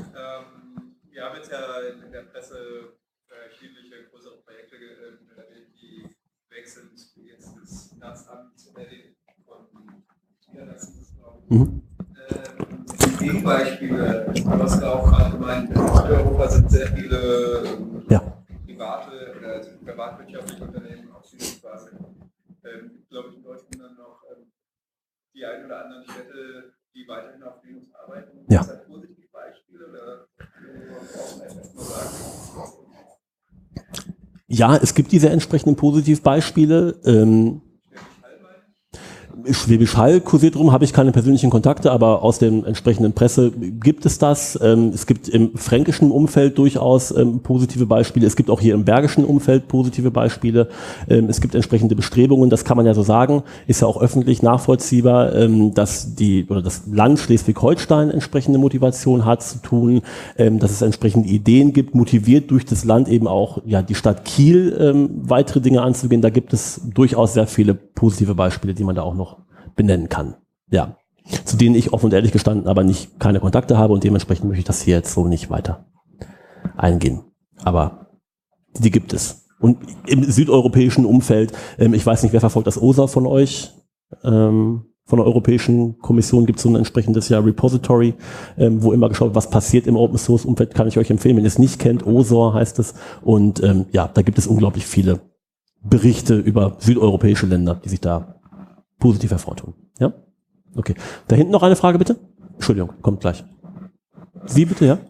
Mhm. Die Gegenbeispiele, du hast ja auch gerade gemeint, in Europa sind sehr viele ja. private, also privatwirtschaftliche Unternehmen auf Südquasi. Ähm, ich glaube, in Deutschland dann noch ähm, die ein oder anderen Städte, die weiterhin auf Linux arbeiten. Ja. Ist das positive Beispiele oder brauchen wir erst mal sagen? Ja, es gibt diese entsprechenden Positivbeispiele. Ähm, Schwäbisch Hall kursiert rum, habe ich keine persönlichen Kontakte, aber aus der entsprechenden Presse gibt es das. Ähm, es gibt im fränkischen Umfeld durchaus ähm, positive Beispiele. Es gibt auch hier im bergischen Umfeld positive Beispiele. Ähm, es gibt entsprechende Bestrebungen, das kann man ja so sagen, ist ja auch öffentlich nachvollziehbar, ähm, dass die oder das Land Schleswig-Holstein entsprechende Motivation hat zu tun, ähm, dass es entsprechende Ideen gibt, motiviert durch das Land eben auch ja die Stadt Kiel ähm, weitere Dinge anzugehen. Da gibt es durchaus sehr viele positive Beispiele, die man da auch noch benennen kann. Ja, zu denen ich offen und ehrlich gestanden aber nicht keine Kontakte habe und dementsprechend möchte ich das hier jetzt so nicht weiter eingehen. Aber die gibt es. Und im südeuropäischen Umfeld, ähm, ich weiß nicht, wer verfolgt das O S A von euch? Ähm, von der Europäischen Kommission gibt es so ein entsprechendes ja Repository, ähm, wo immer geschaut wird, was passiert im Open Source Umfeld, kann ich euch empfehlen, wenn ihr es nicht kennt, O S A R heißt es. Und ähm, ja, da gibt es unglaublich viele Berichte über südeuropäische Länder, die sich da positiv hervortun. Ja? Okay. Da hinten noch eine Frage, bitte? Entschuldigung, kommt gleich. Sie bitte, ja?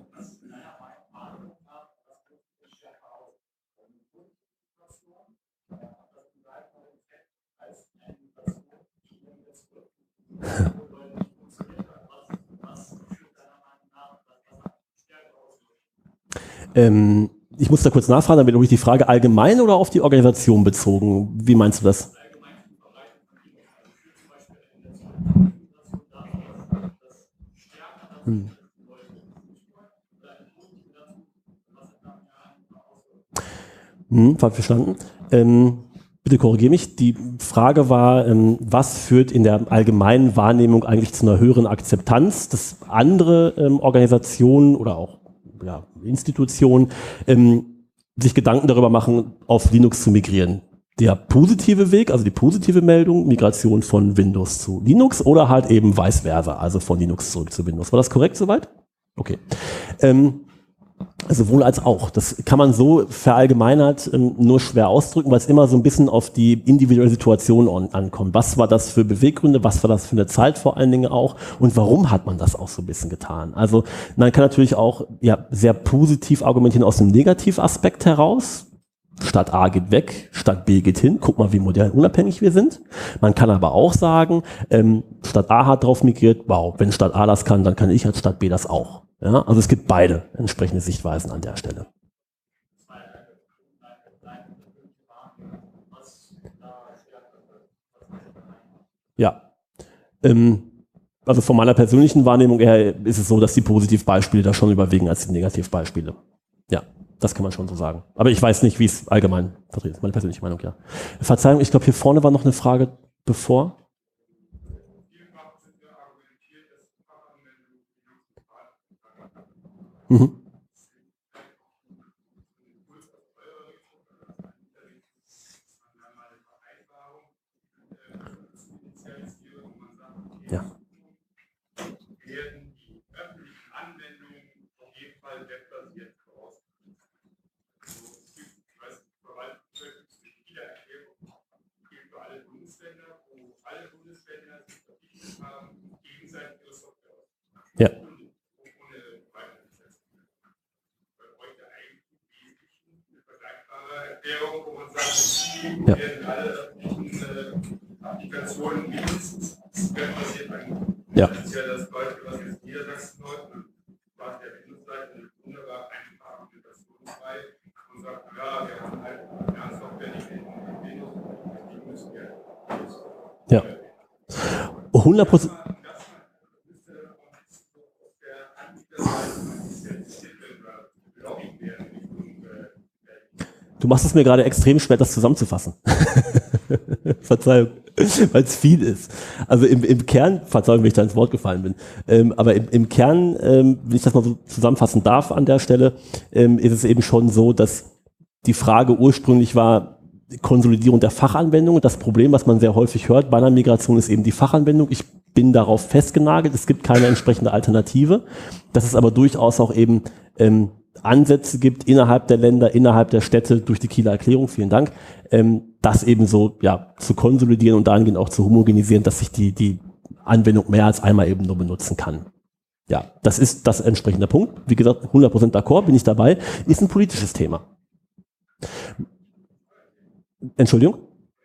ähm, ich muss da kurz nachfragen, dann wiederhole ich die Frage allgemein oder auf die Organisation bezogen? Wie meinst du das? Hm. Hm, verstanden. Ähm, bitte korrigiere mich. Die Frage war, ähm, was führt in der allgemeinen Wahrnehmung eigentlich zu einer höheren Akzeptanz, dass andere ähm, Organisationen oder auch ja, Institutionen ähm, sich Gedanken darüber machen, auf Linux zu migrieren? Der positive Weg, also die positive Meldung, Migration von Windows zu Linux oder halt eben vice versa, also von Linux zurück zu Windows. War das korrekt soweit? Okay. Ähm, Sowohl als auch. Das kann man so verallgemeinert ähm, nur schwer ausdrücken, weil es immer so ein bisschen auf die individuelle Situation on, ankommt. Was war das für Beweggründe, was war das für eine Zeit vor allen Dingen auch und warum hat man das auch so ein bisschen getan? Also man kann natürlich auch ja, sehr positiv argumentieren aus dem Negativaspekt heraus. Stadt A geht weg, Stadt B geht hin, guck mal, wie modern unabhängig wir sind. Man kann aber auch sagen, ähm, Stadt A hat drauf migriert, wow, wenn Stadt A das kann, dann kann ich als Stadt B das auch. Ja, also es gibt beide entsprechende Sichtweisen an der Stelle. Ja, ähm, also von meiner persönlichen Wahrnehmung her ist es so, dass die Positivbeispiele da schon überwiegen als die Negativbeispiele. Ja, das kann man schon so sagen. Aber ich weiß nicht, wie es allgemein vertreten ist. Meine persönliche Meinung, ja. Verzeihung, ich glaube, hier vorne war noch eine Frage bevor. Mhm. Ja. Werden die öffentlichen Anwendungen auf jeden Fall webbasiert vorausgesetzt. Also es gibt, ich weiß nicht, viele Erklärungen gilt für alle Bundesländer, wo alle Bundesländer sich verpflichtet haben, gegenseitig ihre Software auszuprobieren. Ja. Erklärung, wo man sagt, Ja. werden alle öffentlichen äh, Applikationen mindestens webbasiert angeboten. Ja. Das ist ja das Beispiel, was jetzt Niedersachsen läuft. War der Windows-Seite eine wunderbar einfache applikationsfrei und sagt, ja, wir haben halt eine Software, die wir in Windows die müssen wir. Ja. hundert Prozent. Du machst es mir gerade extrem schwer, das zusammenzufassen. Verzeihung, weil es viel ist. Also im, im Kern, Verzeihung, wenn ich da ins Wort gefallen bin, ähm, aber im, im Kern, ähm, wenn ich das mal so zusammenfassen darf an der Stelle, ähm, ist es eben schon so, dass die Frage ursprünglich war, Konsolidierung der Fachanwendung. Das Problem, was man sehr häufig hört bei einer Migration, ist eben die Fachanwendung. Ich bin darauf festgenagelt, es gibt keine entsprechende Alternative. Dass es aber durchaus auch eben ähm, Ansätze gibt innerhalb der Länder, innerhalb der Städte durch die Kieler Erklärung, vielen Dank, ähm, das eben so ja, zu konsolidieren und dahingehend auch zu homogenisieren, dass sich die, die Anwendung mehr als einmal eben nur benutzen kann. Ja, das ist das entsprechende Punkt. Wie gesagt, hundert Prozent d'accord, bin ich dabei. Ist ein politisches Thema. Entschuldigung?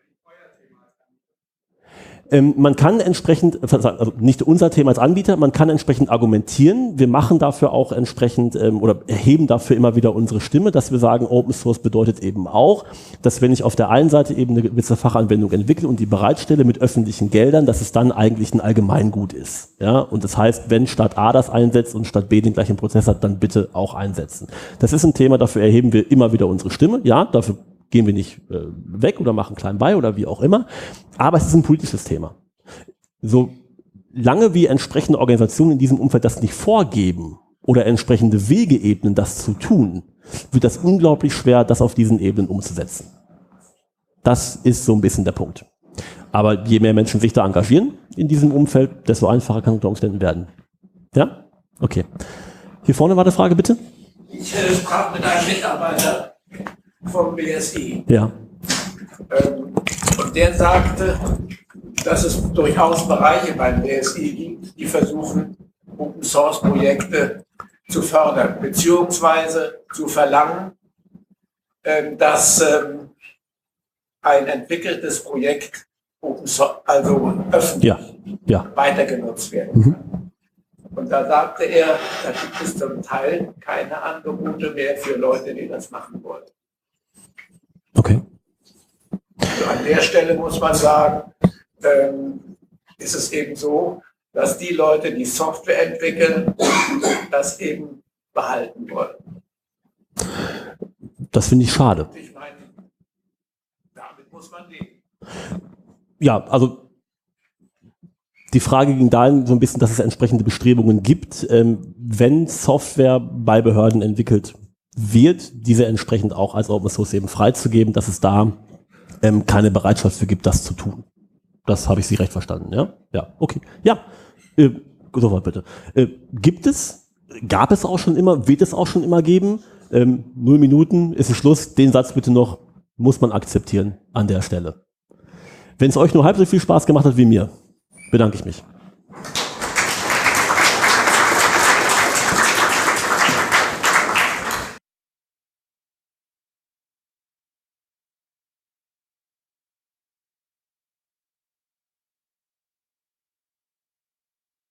Ähm, man kann entsprechend, also nicht unser Thema als Anbieter, man kann entsprechend argumentieren. Wir machen dafür auch entsprechend ähm, oder erheben dafür immer wieder unsere Stimme, dass wir sagen, Open Source bedeutet eben auch, dass wenn ich auf der einen Seite eben eine gewisse Fachanwendung entwickle und die bereitstelle mit öffentlichen Geldern, dass es dann eigentlich ein Allgemeingut ist. Ja? Und das heißt, wenn Stadt A das einsetzt und Stadt B den gleichen Prozess hat, dann bitte auch einsetzen. Das ist ein Thema, dafür erheben wir immer wieder unsere Stimme. Ja, dafür gehen wir nicht äh, weg oder machen klein bei oder wie auch immer. Aber es ist ein politisches Thema. So lange wie entsprechende Organisationen in diesem Umfeld das nicht vorgeben oder entsprechende Wege ebnen, das zu tun, wird das unglaublich schwer, das auf diesen Ebenen umzusetzen. Das ist so ein bisschen der Punkt. Aber je mehr Menschen sich da engagieren in diesem Umfeld, desto einfacher kann es unter Umständen werden. Ja? Okay. Hier vorne war eine Frage, bitte. Ich äh, sprach mit einem Mitarbeiter vom B S I. Ja. Ähm, und der sagte, dass es durchaus Bereiche beim B S I gibt, die versuchen, Open-Source-Projekte zu fördern, beziehungsweise zu verlangen, ähm, dass ähm, ein entwickeltes Projekt Open Source, also öffentlich Ja. Ja. weiter genutzt werden kann. Mhm. Und da sagte er, da gibt es zum Teil keine Angebote mehr für Leute, die das machen wollen. Okay. Also an der Stelle muss man sagen, ähm, ist es eben so, dass die Leute, die Software entwickeln, das eben behalten wollen. Das finde ich schade. Und ich meine, damit muss man leben. Ja, also die Frage ging dahin so ein bisschen, dass es entsprechende Bestrebungen gibt, ähm, wenn Software bei Behörden entwickelt wird, diese entsprechend auch als Open Source eben freizugeben, dass es da ähm, keine Bereitschaft für gibt, das zu tun. Das habe ich Sie recht verstanden, ja? Ja, okay. Ja, äh, sofort bitte. Äh, gibt es gab es auch schon immer, wird es auch schon immer geben. Ähm, null Minuten ist ein Schluss. Den Satz bitte noch, muss man akzeptieren an der Stelle. Wenn es euch nur halb so viel Spaß gemacht hat wie mir, bedanke ich mich.